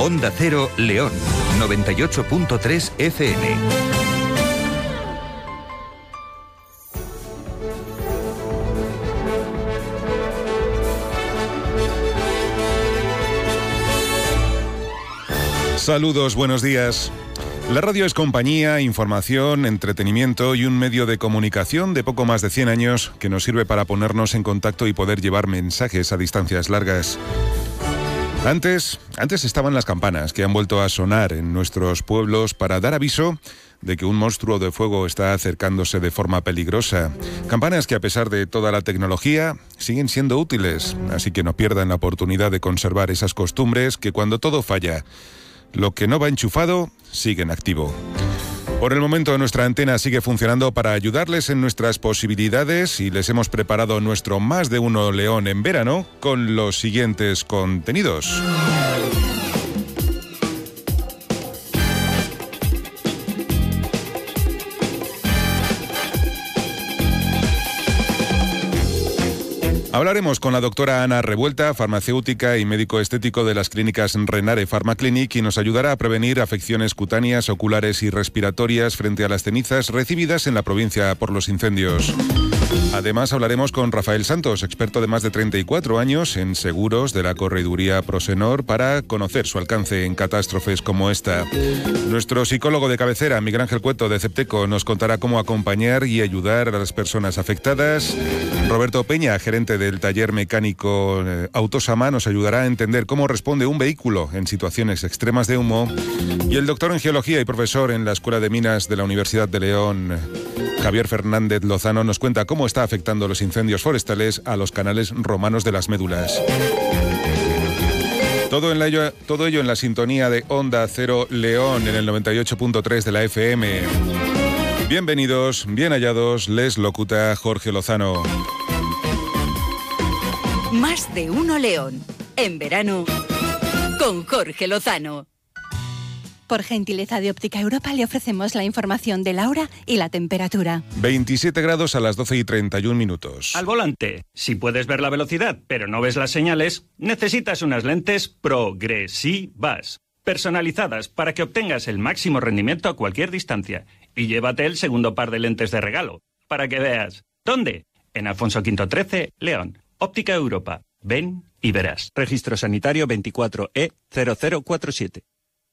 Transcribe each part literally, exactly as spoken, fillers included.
Onda Cero León, noventa y ocho punto tres F M. Saludos, buenos días. La radio es compañía, información, entretenimiento y un medio de comunicación de poco más de cien años que nos sirve para ponernos en contacto y poder llevar mensajes a distancias largas. Antes, antes estaban las campanas que han vuelto a sonar en nuestros pueblos para dar aviso de que un monstruo de fuego está acercándose de forma peligrosa. Campanas que, a pesar de toda la tecnología, siguen siendo útiles, así que no pierdan la oportunidad de conservar esas costumbres que cuando todo falla, lo que no va enchufado sigue en activo. Por el momento nuestra antena sigue funcionando para ayudarles en nuestras posibilidades y les hemos preparado nuestro Más de Uno León en verano con los siguientes contenidos. Hablaremos con la doctora Ana Revuelta, farmacéutica y médico estético de las clínicas Renare Pharmaclinic, y nos ayudará a prevenir afecciones cutáneas, oculares y respiratorias frente a las cenizas recibidas en la provincia por los incendios. Además hablaremos con Rafael Santos, experto de más de treinta y cuatro años en seguros de la correduría Prosenor, para conocer su alcance en catástrofes como esta. Nuestro psicólogo de cabecera, Miguel Ángel Cueto de Cepteco, nos contará cómo acompañar y ayudar a las personas afectadas. Roberto Peña, gerente del taller mecánico eh, Autosama, nos ayudará a entender cómo responde un vehículo en situaciones extremas de humo. Y el doctor en geología y profesor en la Escuela de Minas de la Universidad de León, Javier Fernández Lozano, nos cuenta cómo está afectando los incendios forestales a los canales romanos de las médulas. Todo, en ello, todo ello en la sintonía de Onda Cero León en el noventa y ocho punto tres de la F M. Bienvenidos, bien hallados, les locuta Jorge Lozano. Más de Uno León, en verano, con Jorge Lozano. Por gentileza de Óptica Europa le ofrecemos la información de la hora y la temperatura. veintisiete grados a las doce y treinta y un minutos. Al volante, si puedes ver la velocidad pero no ves las señales, necesitas unas lentes progresivas, personalizadas para que obtengas el máximo rendimiento a cualquier distancia. Y llévate el segundo par de lentes de regalo, para que veas. ¿Dónde? En Alfonso Quinto trece, León. Óptica Europa. Ven y verás. Registro sanitario veinticuatro E cero cero cuatro siete.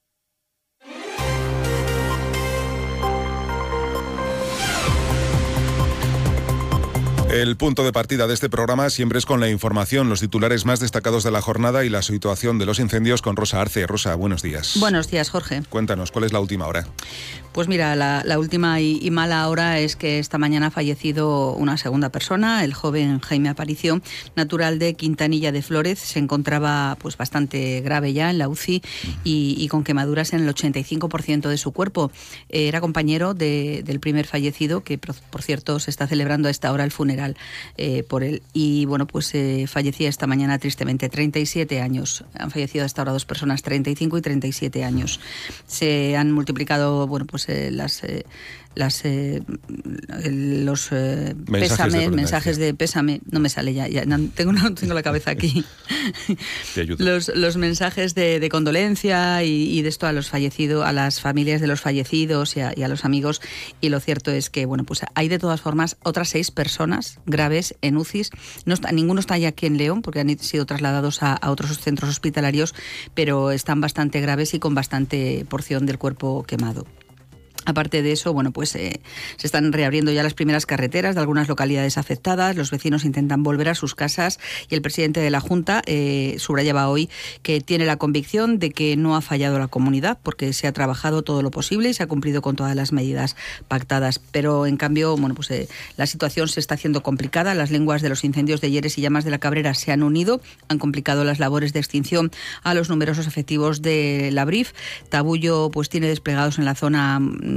El punto de partida de este programa siempre es con la información, los titulares más destacados de la jornada y la situación de los incendios con Rosa Arce. Rosa, buenos días. Buenos días, Jorge. Cuéntanos, ¿cuál es la última hora? Pues mira, la, la última y, y mala hora es que esta mañana ha fallecido una segunda persona, el joven Jaime Aparicio, natural de Quintanilla de Flórez. Se encontraba pues bastante grave ya en la U C I y, y con quemaduras en el ochenta y cinco por ciento de su cuerpo. Eh, era compañero de, del primer fallecido, que por, por cierto se está celebrando a esta hora el funeral Eh, por él. Y bueno, pues eh, fallecía esta mañana tristemente, treinta y siete años. Han fallecido hasta ahora dos personas, treinta y cinco y treinta y siete años. Se han multiplicado, bueno, pues eh, las... Eh, las eh, los eh, mensajes pésame, de mensajes de pésame, no me sale ya, ya no, tengo, no tengo la cabeza aquí. Te ayudo. Los, los mensajes de, de condolencia y, y de esto a los fallecidos, a las familias de los fallecidos y a, y a los amigos. Y lo cierto es que, bueno, pues hay de todas formas otras seis personas graves en U C Is. No está, ninguno está ya aquí en León porque han sido trasladados a, a otros centros hospitalarios, pero están bastante graves y con bastante porción del cuerpo quemado. Aparte de eso, bueno, pues eh, se están reabriendo ya las primeras carreteras de algunas localidades afectadas. Los vecinos intentan volver a sus casas y el presidente de la Junta eh, subrayaba hoy que tiene la convicción de que no ha fallado la comunidad porque se ha trabajado todo lo posible y se ha cumplido con todas las medidas pactadas. Pero en cambio, bueno, pues eh, la situación se está haciendo complicada. Las lenguas de los incendios de Lleres y Llamas de la Cabrera se han unido, han complicado las labores de extinción a los numerosos efectivos de la B R I F. Tabullo pues tiene desplegados en la zona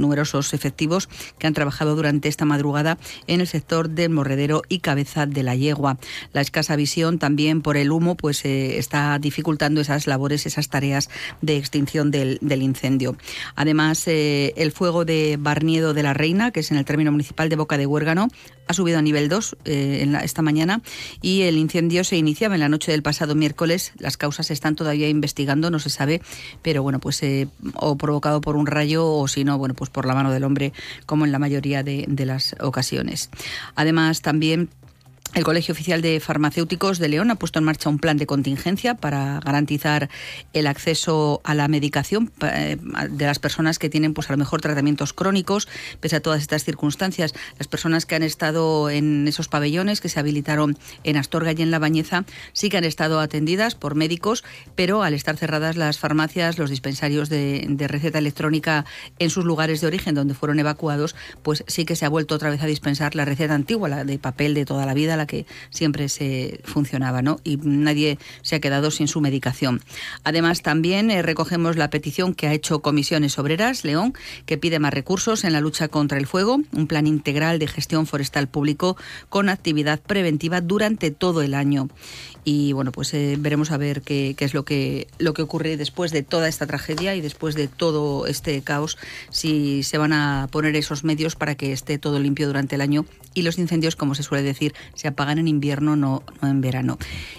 numerosos efectivos que han trabajado durante esta madrugada en el sector del Morredero y Cabeza de la Yegua. La escasa visión también por el humo pues eh, está dificultando esas labores, esas tareas de extinción del, del incendio. Además, eh, el fuego de Barniedo de la Reina, que es en el término municipal de Boca de Huérgano, ha subido a nivel dos eh, en la, esta mañana y el incendio se iniciaba en la noche del pasado miércoles. Las causas se están todavía investigando, no se sabe, pero bueno, pues eh, o provocado por un rayo o si no, bueno, pues por la mano del hombre, como en la mayoría de, de las ocasiones. Además, también el Colegio Oficial de Farmacéuticos de León ha puesto en marcha un plan de contingencia para garantizar el acceso a la medicación de las personas que tienen, pues a lo mejor, tratamientos crónicos, pese a todas estas circunstancias. Las personas que han estado en esos pabellones que se habilitaron en Astorga y en La Bañeza sí que han estado atendidas por médicos, pero al estar cerradas las farmacias, los dispensarios de, de receta electrónica en sus lugares de origen donde fueron evacuados, pues sí que se ha vuelto otra vez a dispensar la receta antigua, la de papel de toda la vida, la que siempre se funcionaba, ¿no? Y nadie se ha quedado sin su medicación. Además, también eh, recogemos la petición que ha hecho Comisiones Obreras León, que pide más recursos en la lucha contra el fuego, un plan integral de gestión forestal público con actividad preventiva durante todo el año. Y bueno, pues eh, veremos a ver qué, qué es lo que, lo que ocurre después de toda esta tragedia y después de todo este caos, si se van a poner esos medios para que esté todo limpio durante el año y los incendios, como se suele decir, se apagan en invierno, no, no en verano.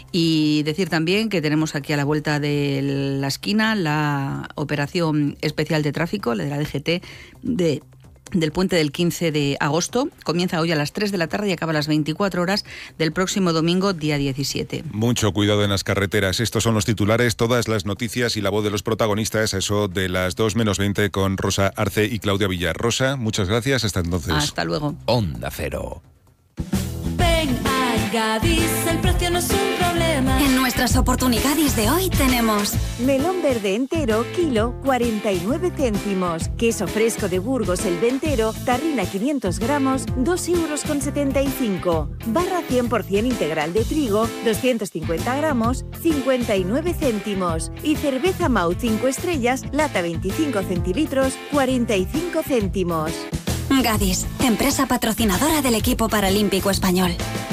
Y decir también que tenemos aquí a la vuelta de la esquina la operación especial de tráfico, la de la D G T, de del puente del quince de agosto. Comienza hoy a las tres de la tarde y acaba a las veinticuatro horas del próximo domingo, día diecisiete. Mucho cuidado en las carreteras. Estos son los titulares, todas las noticias y la voz de los protagonistas, eso de las dos menos veinte con Rosa Arce y Claudia Villar. Rosa, muchas gracias. Hasta entonces. Hasta luego. Onda Cero. Ven a Gadis, el precio no es un problema. En nuestras oportunidades de hoy tenemos melón verde entero, kilo, cuarenta y nueve céntimos. Queso fresco de Burgos, el entero, tarrina quinientos gramos, dos euros con setenta y cinco. Barra cien por ciento integral de trigo, doscientos cincuenta gramos, cincuenta y nueve céntimos. Y cerveza Mau cinco estrellas, lata veinticinco centilitros, cuarenta y cinco céntimos. Gadis, empresa patrocinadora del equipo paralímpico español.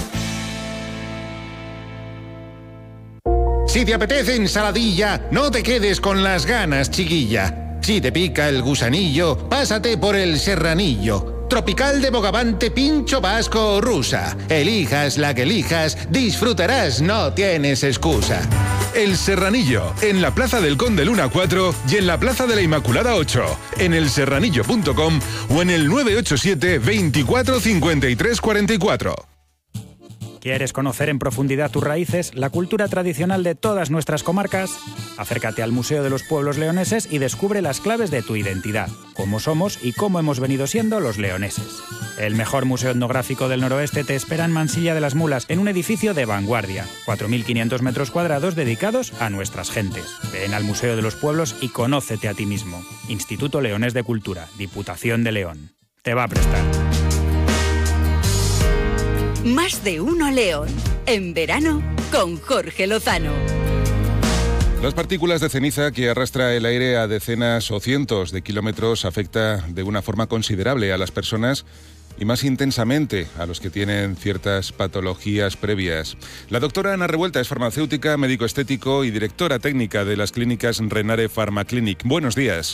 Si te apetece ensaladilla, no te quedes con las ganas, chiquilla. Si te pica el gusanillo, pásate por el serranillo. Tropical de Bogavante, pincho vasco o rusa. Elijas la que elijas, disfrutarás, no tienes excusa. El Serranillo, en la Plaza del Conde Luna cuatro y en la Plaza de la Inmaculada ocho, en el serranillo punto com o en el nueve ocho siete, veinticuatro, cincuenta y tres, cuarenta y cuatro. ¿Quieres conocer en profundidad tus raíces, la cultura tradicional de todas nuestras comarcas? Acércate al Museo de los Pueblos Leoneses y descubre las claves de tu identidad, cómo somos y cómo hemos venido siendo los leoneses. El mejor museo etnográfico del noroeste te espera en Mansilla de las Mulas, en un edificio de vanguardia, cuatro mil quinientos metros cuadrados dedicados a nuestras gentes. Ven al Museo de los Pueblos y conócete a ti mismo. Instituto Leonés de Cultura, Diputación de León. Te va a prestar. Más de uno León. En verano con Jorge Lozano. Las partículas de ceniza que arrastra el aire a decenas o cientos de kilómetros afecta de una forma considerable a las personas y más intensamente a los que tienen ciertas patologías previas. La doctora Ana Revuelta es farmacéutica, médico estético y directora técnica de las clínicas Renare Pharma Clinic. Buenos días.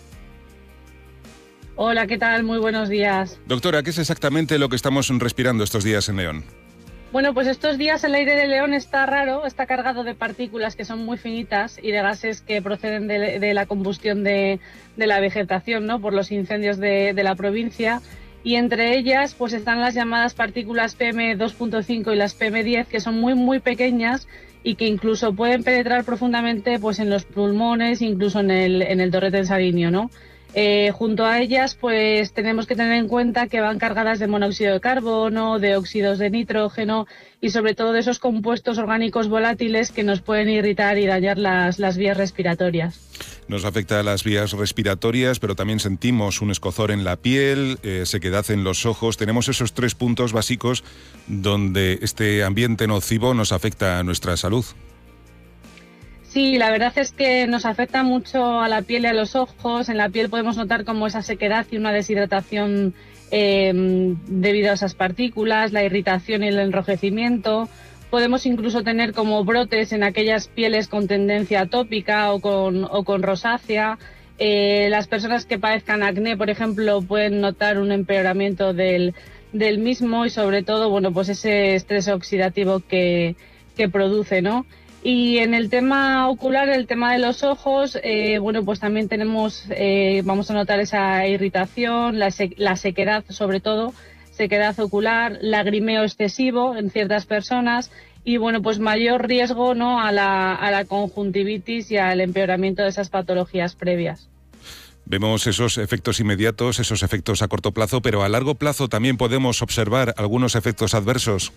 Hola, ¿qué tal? Muy buenos días. Doctora, ¿qué es exactamente lo que estamos respirando estos días en León? Bueno, pues estos días el aire de León está raro, está cargado de partículas que son muy finitas y de gases que proceden de, de la combustión de, de la vegetación, ¿no? Por los incendios de, de la provincia. Y entre ellas pues están las llamadas partículas P M dos punto cinco y las P M diez, que son muy, muy pequeñas y que incluso pueden penetrar profundamente pues en los pulmones, incluso en el, en el torrente sanguíneo, ¿no? Eh, junto a ellas, pues tenemos que tener en cuenta que van cargadas de monóxido de carbono, de óxidos de nitrógeno y sobre todo de esos compuestos orgánicos volátiles que nos pueden irritar y dañar las, las vías respiratorias. Nos afecta a las vías respiratorias, pero también sentimos un escozor en la piel, eh, sequedad en los ojos. Tenemos esos tres puntos básicos donde este ambiente nocivo nos afecta a nuestra salud. Sí, la verdad es que nos afecta mucho a la piel y a los ojos. En la piel podemos notar como esa sequedad y una deshidratación eh, debido a esas partículas, la irritación y el enrojecimiento. Podemos incluso tener como brotes en aquellas pieles con tendencia atópica o con, o con rosácea. Eh, las personas que padezcan acné, por ejemplo, pueden notar un empeoramiento del, del mismo y sobre todo, bueno, pues ese estrés oxidativo que, que produce, ¿no? Y en el tema ocular, el tema de los ojos, eh, bueno, pues también tenemos, eh, vamos a notar esa irritación, la, se la sequedad sobre todo, sequedad ocular, lagrimeo excesivo en ciertas personas y, bueno, pues mayor riesgo, ¿no?, a la, a la conjuntivitis y al empeoramiento de esas patologías previas. Vemos esos efectos inmediatos, esos efectos a corto plazo, pero a largo plazo también podemos observar algunos efectos adversos.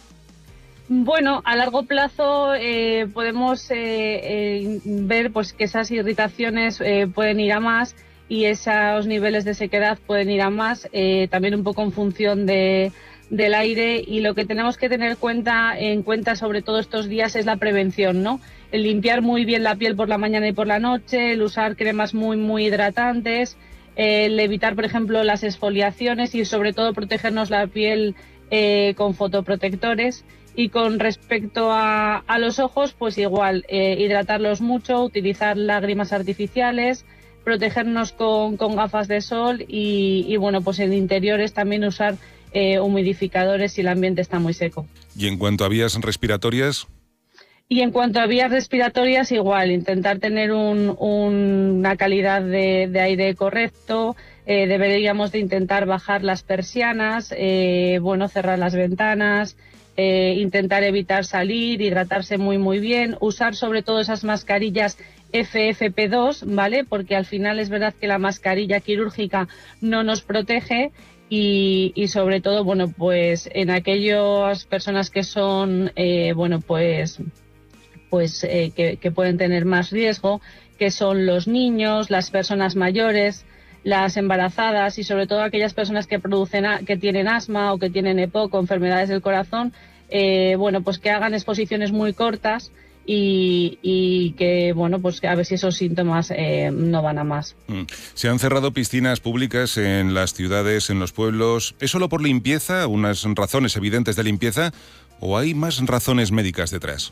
Bueno, a largo plazo eh, podemos eh, eh, ver pues que esas irritaciones eh, pueden ir a más y esos niveles de sequedad pueden ir a más, eh, también un poco en función de, del aire, y lo que tenemos que tener cuenta, en cuenta sobre todo estos días es la prevención, ¿no? El limpiar muy bien la piel por la mañana y por la noche, el usar cremas muy muy hidratantes, eh, el evitar por ejemplo las exfoliaciones y sobre todo protegernos la piel eh, con fotoprotectores. Y con respecto a, a los ojos, pues igual, eh, hidratarlos mucho, utilizar lágrimas artificiales, protegernos con, con gafas de sol y, y, bueno, pues en interiores también usar eh, humidificadores si el ambiente está muy seco. ¿Y en cuanto a vías respiratorias? Y en cuanto a vías respiratorias, igual, intentar tener un, un, una calidad de, de aire correcto, eh, deberíamos de intentar bajar las persianas, eh, bueno, cerrar las ventanas, Eh, intentar evitar salir, hidratarse muy muy bien, usar sobre todo esas mascarillas F F P dos, ¿vale? Porque al final es verdad que la mascarilla quirúrgica no nos protege y, y sobre todo, bueno, pues en aquellas personas que son, eh, bueno, pues, pues eh, que, que pueden tener más riesgo, que son los niños, las personas mayores, las embarazadas y sobre todo aquellas personas que producen que tienen asma o que tienen EPOC o enfermedades del corazón, eh, bueno, pues que hagan exposiciones muy cortas y, y que, bueno, pues a ver si esos síntomas eh, no van a más. Se han cerrado piscinas públicas en las ciudades, en los pueblos. ¿Es solo por limpieza, unas razones evidentes de limpieza, o hay más razones médicas detrás?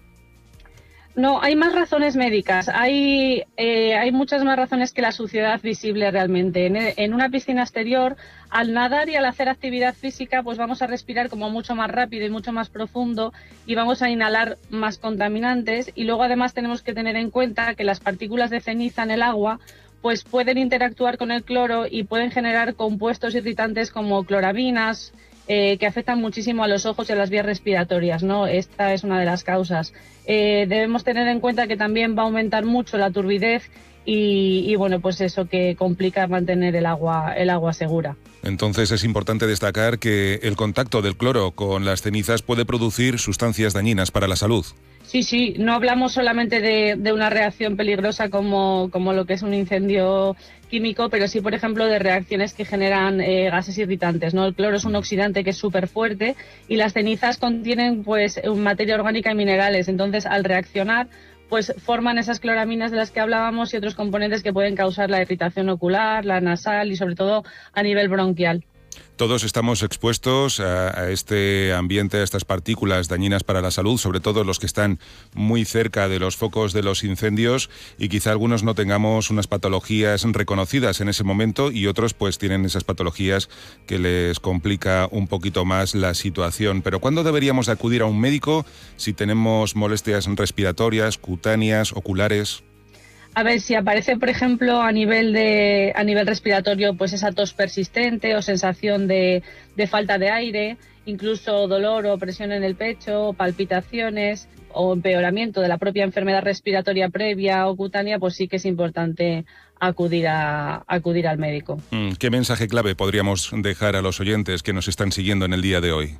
No, hay más razones médicas, hay, eh, hay muchas más razones que la suciedad visible realmente. En, en una piscina exterior, al nadar y al hacer actividad física, pues vamos a respirar como mucho más rápido y mucho más profundo y vamos a inhalar más contaminantes, y luego además tenemos que tener en cuenta que las partículas de ceniza en el agua pues pueden interactuar con el cloro y pueden generar compuestos irritantes como clorabinas, Eh, que afectan muchísimo a los ojos y a las vías respiratorias, ¿no? Esta es una de las causas. Eh, debemos tener en cuenta que también va a aumentar mucho la turbidez y, y bueno, pues eso que complica mantener el agua, el agua segura. Entonces es importante destacar que el contacto del cloro con las cenizas puede producir sustancias dañinas para la salud. Sí, sí, no hablamos solamente de, de una reacción peligrosa como, como lo que es un incendio químico, pero sí, por ejemplo, de reacciones que generan eh, gases irritantes, ¿no? El cloro es un oxidante que es súper fuerte y las cenizas contienen pues materia orgánica y minerales, entonces al reaccionar pues forman esas cloraminas de las que hablábamos y otros componentes que pueden causar la irritación ocular, la nasal y sobre todo a nivel bronquial. Todos estamos expuestos a, a este ambiente, a estas partículas dañinas para la salud, sobre todo los que están muy cerca de los focos de los incendios, y quizá algunos no tengamos unas patologías reconocidas en ese momento y otros pues tienen esas patologías que les complica un poquito más la situación. Pero ¿cuándo deberíamos acudir a un médico si tenemos molestias respiratorias, cutáneas, oculares? A ver, si aparece, por ejemplo, a nivel de a nivel respiratorio, pues esa tos persistente o sensación de, de falta de aire, incluso dolor o presión en el pecho, palpitaciones o empeoramiento de la propia enfermedad respiratoria previa o cutánea, pues sí que es importante acudir a acudir al médico. ¿Qué mensaje clave podríamos dejar a los oyentes que nos están siguiendo en el día de hoy?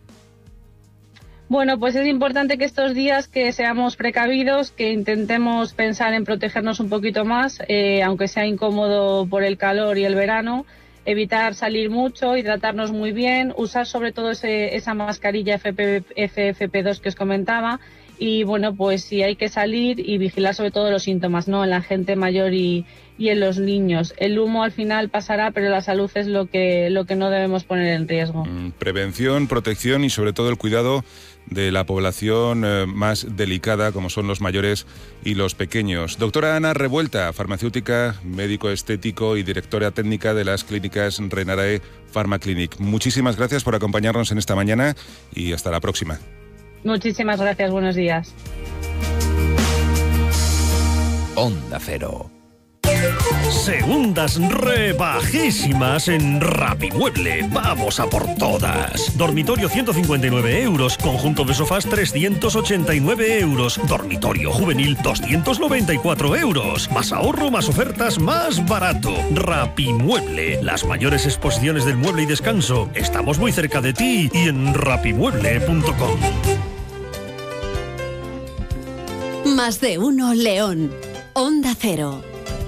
Bueno, pues es importante que estos días que seamos precavidos, que intentemos pensar en protegernos un poquito más, eh, aunque sea incómodo por el calor y el verano, evitar salir mucho, hidratarnos muy bien, usar sobre todo ese, esa mascarilla F F P dos que os comentaba y bueno, pues sí hay que salir y vigilar sobre todo los síntomas, ¿no? En la gente mayor y, y en los niños. El humo al final pasará, pero la salud es lo que, lo que no debemos poner en riesgo. Mm, prevención, protección y sobre todo el cuidado de la población eh, más delicada, como son los mayores y los pequeños. Doctora Ana Revuelta, farmacéutica, médico estético y directora técnica de las clínicas Renare Pharmaclinic. Muchísimas gracias por acompañarnos en esta mañana y hasta la próxima. Muchísimas gracias, buenos días. Onda Cero. Segundas rebajísimas en Rapimueble. Vamos a por todas. Dormitorio ciento cincuenta y nueve euros. Conjunto de sofás trescientos ochenta y nueve euros. Dormitorio juvenil doscientos noventa y cuatro euros. Más ahorro, más ofertas, más barato. Rapimueble. Las mayores exposiciones del mueble y descanso. Estamos muy cerca de ti y en rapimueble punto com. Más de uno León. Onda Cero.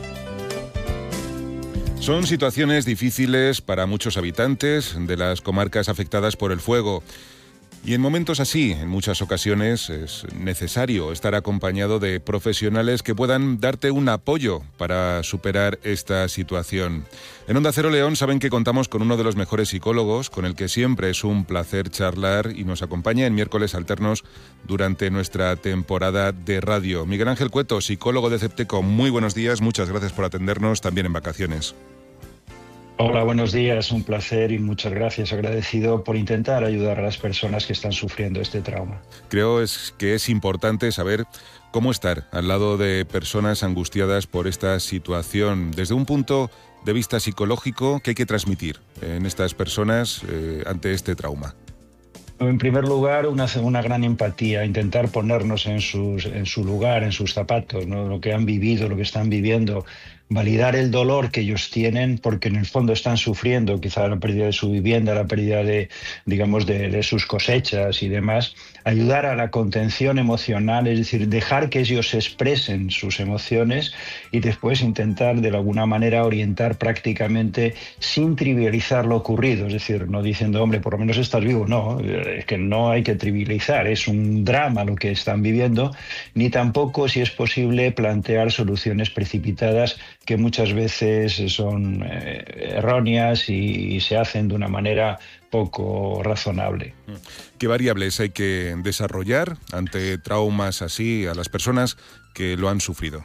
Son situaciones difíciles para muchos habitantes de las comarcas afectadas por el fuego. Y en momentos así, en muchas ocasiones, es necesario estar acompañado de profesionales que puedan darte un apoyo para superar esta situación. En Onda Cero León saben que contamos con uno de los mejores psicólogos, con el que siempre es un placer charlar y nos acompaña en miércoles alternos durante nuestra temporada de radio. Miguel Ángel Cueto, psicólogo de Cepteco, muy buenos días, muchas gracias por atendernos también en vacaciones. Hola, buenos días, un placer y muchas gracias, agradecido por intentar ayudar a las personas que están sufriendo este trauma. Creo es que es importante saber cómo estar al lado de personas angustiadas por esta situación, desde un punto de vista psicológico, ¿qué hay que transmitir en estas personas eh, ante este trauma? En primer lugar, una, una gran empatía, intentar ponernos en, sus, en su lugar, en sus zapatos, ¿no? Lo que han vivido, lo que están viviendo, validar el dolor que ellos tienen, porque en el fondo están sufriendo quizá la pérdida de su vivienda, la pérdida de, digamos, de, de sus cosechas y demás. Ayudar a la contención emocional, es decir, dejar que ellos expresen sus emociones y después intentar de alguna manera orientar prácticamente sin trivializar lo ocurrido, es decir, no diciendo, hombre, por lo menos estás vivo, no, es que no hay que trivializar, es un drama lo que están viviendo, ni tampoco, si es posible, plantear soluciones precipitadas que muchas veces son eh, erróneas y, y se hacen de una manera poco razonable. ¿Qué variables hay que desarrollar ante traumas así a las personas que lo han sufrido?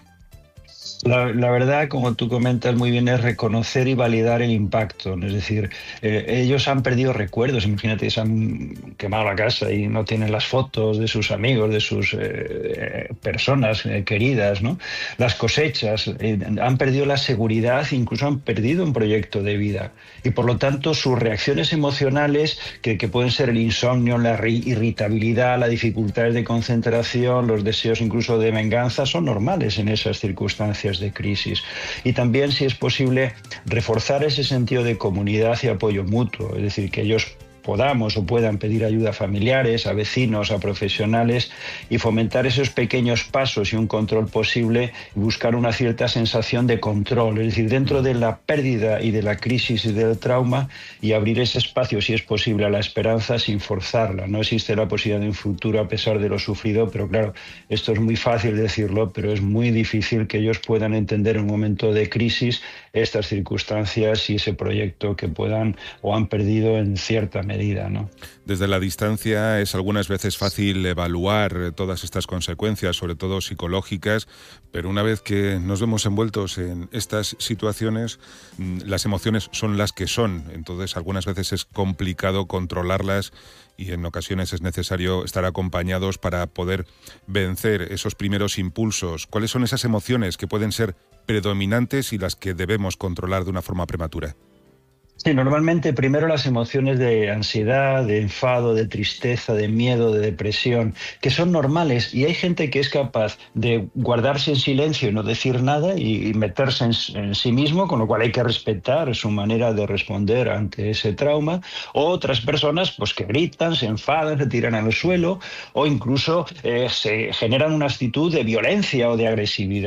La, la verdad, como tú comentas muy bien, es reconocer y validar el impacto. Es decir, eh, ellos han perdido recuerdos. Imagínate, se han quemado la casa y no tienen las fotos de sus amigos, de sus eh, personas eh, queridas, ¿no? Las cosechas, eh, han perdido la seguridad, incluso han perdido un proyecto de vida. Y por lo tanto, sus reacciones emocionales, que, que pueden ser el insomnio, la irritabilidad, las dificultades de concentración, los deseos incluso de venganza, son normales en esas circunstancias de crisis. Y también, si es posible, reforzar ese sentido de comunidad y apoyo mutuo, es decir, que ellos podamos o puedan pedir ayuda a familiares, a vecinos, a profesionales y fomentar esos pequeños pasos y un control posible y buscar una cierta sensación de control, es decir, dentro de la pérdida y de la crisis y del trauma, y abrir ese espacio, si es posible, a la esperanza sin forzarla. No existe la posibilidad de un futuro a pesar de lo sufrido, pero claro, esto es muy fácil decirlo, pero es muy difícil que ellos puedan entender en un momento de crisis estas circunstancias y ese proyecto que puedan o han perdido en cierta medida. Medida, ¿no? Desde la distancia es algunas veces fácil evaluar todas estas consecuencias, sobre todo psicológicas, pero una vez que nos vemos envueltos en estas situaciones, las emociones son las que son, entonces algunas veces es complicado controlarlas y en ocasiones es necesario estar acompañados para poder vencer esos primeros impulsos. ¿Cuáles son esas emociones que pueden ser predominantes y las que debemos controlar de una forma prematura? Sí, normalmente primero las emociones de ansiedad, de enfado, de tristeza, de miedo, de depresión, que son normales, y hay gente que es capaz de guardarse en silencio y no decir nada y, y meterse en, en sí mismo, con lo cual hay que respetar su manera de responder ante ese trauma, o otras personas pues que gritan, se enfadan, se tiran al suelo o incluso eh, se generan una actitud de violencia o de agresividad.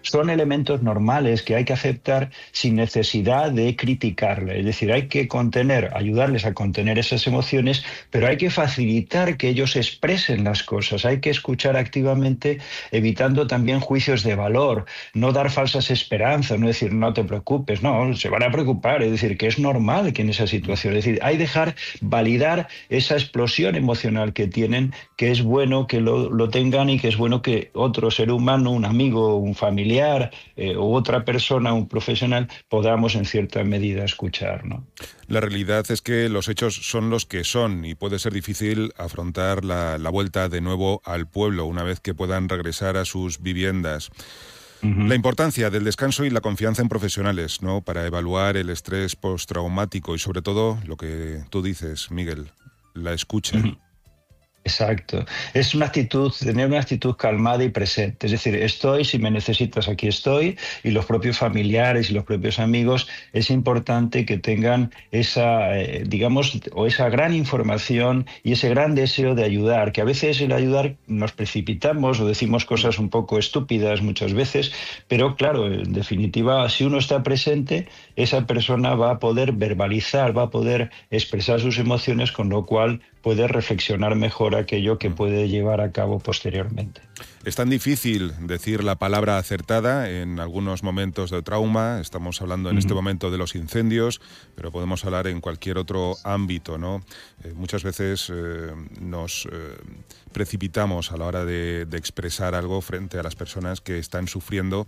son elementos normales que hay que aceptar sin necesidad de criticarle. Es decir, hay que contener, ayudarles a contener esas emociones, pero hay que facilitar que ellos expresen las cosas. Hay que escuchar activamente, evitando también juicios de valor, no dar falsas esperanzas, no decir no te preocupes, no, se van a preocupar, es decir, que es normal que en esa situación, es decir, hay que dejar validar esa explosión emocional que tienen, que es bueno que lo, lo tengan y que es bueno que otro ser humano, un amigo, un familiar eh, u otra persona, un profesional, podamos en cierta medida escuchar, ¿no? La realidad es que los hechos son los que son y puede ser difícil afrontar la, la vuelta de nuevo al pueblo una vez que puedan regresar a sus viviendas. Uh-huh. La importancia del descanso y la confianza en profesionales, ¿no?, para evaluar el estrés postraumático y sobre todo lo que tú dices, Miguel, la escucha. Uh-huh. Exacto. Es una actitud, tener una actitud calmada y presente. Es decir, estoy, si me necesitas, aquí estoy, y los propios familiares y los propios amigos, es importante que tengan esa, eh, digamos, o esa gran información y ese gran deseo de ayudar, que a veces el ayudar nos precipitamos o decimos cosas un poco estúpidas muchas veces, pero claro, en definitiva, si uno está presente, esa persona va a poder verbalizar, va a poder expresar sus emociones, con lo cual puede reflexionar mejor aquello que puede llevar a cabo posteriormente. Es tan difícil decir la palabra acertada en algunos momentos de trauma. Estamos hablando en uh-huh. este momento de los incendios, pero podemos hablar en cualquier otro ámbito, ¿no? Eh, muchas veces eh, nos eh, precipitamos a la hora de, de expresar algo frente a las personas que están sufriendo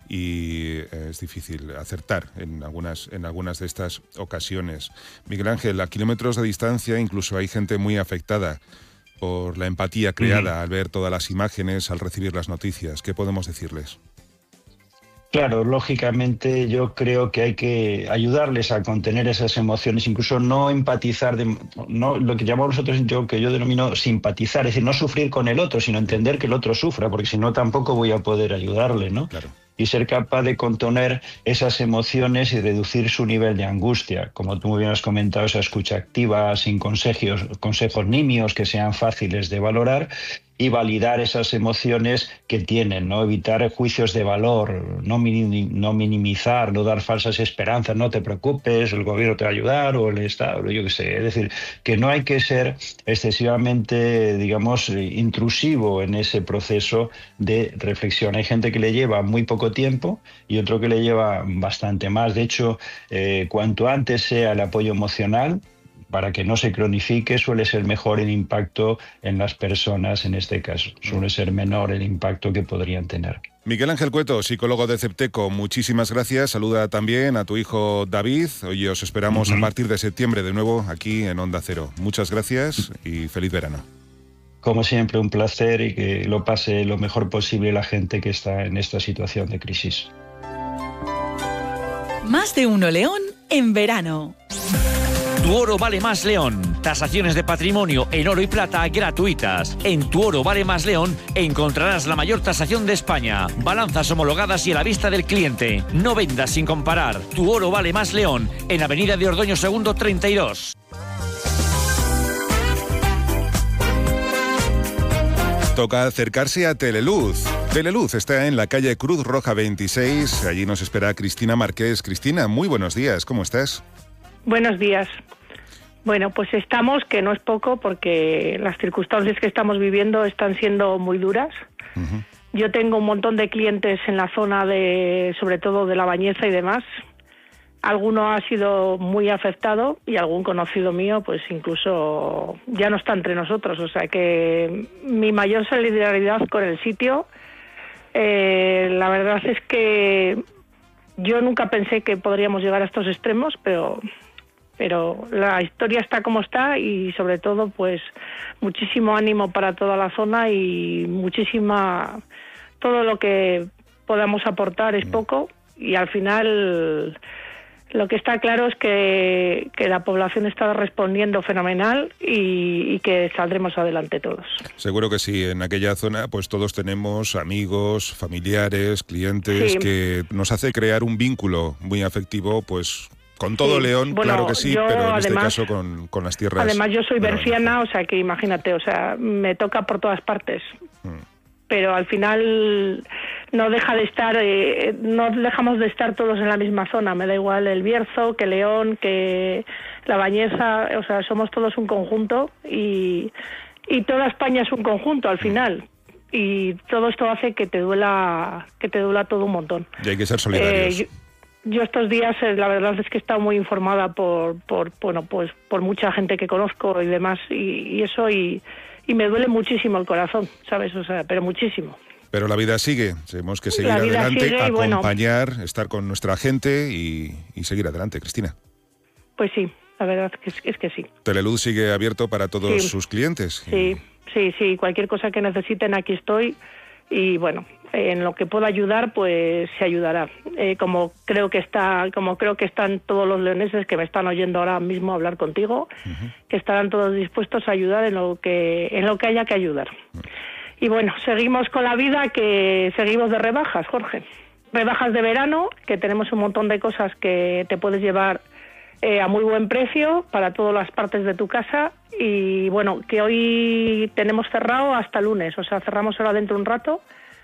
y eh, es difícil acertar en algunas, en algunas de estas ocasiones. Miguel Ángel, a kilómetros de distancia incluso hay gente muy afectada por la empatía creada uh-huh. al ver todas las imágenes, al recibir las noticias. ¿Qué podemos decirles? Claro, lógicamente yo creo que hay que ayudarles a contener esas emociones, incluso no empatizar, de, no lo que llamamos nosotros, yo que yo denomino simpatizar, es decir, no sufrir con el otro, sino entender que el otro sufra, porque si no tampoco voy a poder ayudarle, ¿no? Claro. Y ser capaz de contener esas emociones y reducir su nivel de angustia. Como tú muy bien has comentado, esa escucha activa, sin consejos, consejos nimios que sean fáciles de valorar, y validar esas emociones que tienen, ¿no? Evitar juicios de valor, no, minim, no minimizar, no dar falsas esperanzas, no te preocupes, el gobierno te va a ayudar o el Estado, yo qué sé. Es decir, que no hay que ser excesivamente, digamos, intrusivo en ese proceso de reflexión. Hay gente que le lleva muy poco tiempo y otro que le lleva bastante más. De hecho, eh, cuanto antes sea el apoyo emocional, para que no se cronifique, suele ser mejor el impacto en las personas, en este caso. Suele ser menor el impacto que podrían tener. Miguel Ángel Cueto, psicólogo de Cepteco, muchísimas gracias. Saluda también a tu hijo David. Hoy os esperamos uh-huh. a partir de septiembre de nuevo aquí en Onda Cero. Muchas gracias y feliz verano. Como siempre, un placer y que lo pase lo mejor posible la gente que está en esta situación de crisis. Más de uno León en verano. Tu oro vale más León. Tasaciones de patrimonio en oro y plata gratuitas. En Tu Oro Vale Más León encontrarás la mayor tasación de España. Balanzas homologadas y a la vista del cliente. No vendas sin comparar. Tu Oro Vale Más León. En Avenida de Ordoño Segundo treinta y dos. Toca acercarse a Teleluz. Teleluz está en la calle Cruz Roja veintiséis. Allí nos espera Cristina Márquez. Cristina, muy buenos días. ¿Cómo estás? Buenos días. Bueno, pues estamos, que no es poco, porque las circunstancias que estamos viviendo están siendo muy duras. Uh-huh. Yo tengo un montón de clientes en la zona de, sobre todo de La Bañeza y demás. Alguno ha sido muy afectado y algún conocido mío, pues incluso ya no está entre nosotros. O sea que mi mayor solidaridad con el sitio. Eh, la verdad es que yo nunca pensé que podríamos llegar a estos extremos, pero... pero la historia está como está y sobre todo pues muchísimo ánimo para toda la zona y muchísima, todo lo que podamos aportar es poco y al final lo que está claro es que, que la población está respondiendo fenomenal y, y que saldremos adelante todos. Seguro que sí, en aquella zona pues todos tenemos amigos, familiares, clientes, sí, que nos hace crear un vínculo muy afectivo pues con todo sí. León, bueno, claro que sí, pero en además, este caso con, con las tierras. Además yo soy berciana, o sea que imagínate, o sea, me toca por todas partes. pero al final no deja de estar, eh, no dejamos de estar todos en la misma zona. Me da igual el Bierzo, que León, que La Bañeza, o sea, somos todos un conjunto y, y toda España es un conjunto al final. Y todo esto hace que te duela, que te duela todo un montón. Y hay que ser solidarios. Eh, yo, yo estos días, eh, la verdad es que he estado muy informada por, por, bueno, pues por mucha gente que conozco y demás, y, y eso, y, y me duele muchísimo el corazón, ¿sabes? O sea, pero muchísimo. Pero la vida sigue, tenemos que seguir La vida adelante, sigue y, bueno, acompañar, estar con nuestra gente y, y seguir adelante, Cristina. Pues sí, la verdad es que, es que sí. Teleluz sigue abierto para todos Sí. sus clientes. Sí, sí, sí, cualquier cosa que necesiten aquí estoy y bueno, en lo que pueda ayudar pues se ayudará. Eh, como creo que está, como creo que están todos los leoneses que me están oyendo ahora mismo hablar contigo, uh-huh. que estarán todos dispuestos a ayudar en lo que en lo que haya que ayudar. Uh-huh. Y bueno, seguimos con la vida, que seguimos de rebajas, Jorge. Rebajas de verano, que tenemos un montón de cosas que te puedes llevar eh, a muy buen precio para todas las partes de tu casa. Y bueno, que hoy tenemos cerrado hasta lunes, o sea, cerramos ahora dentro de un rato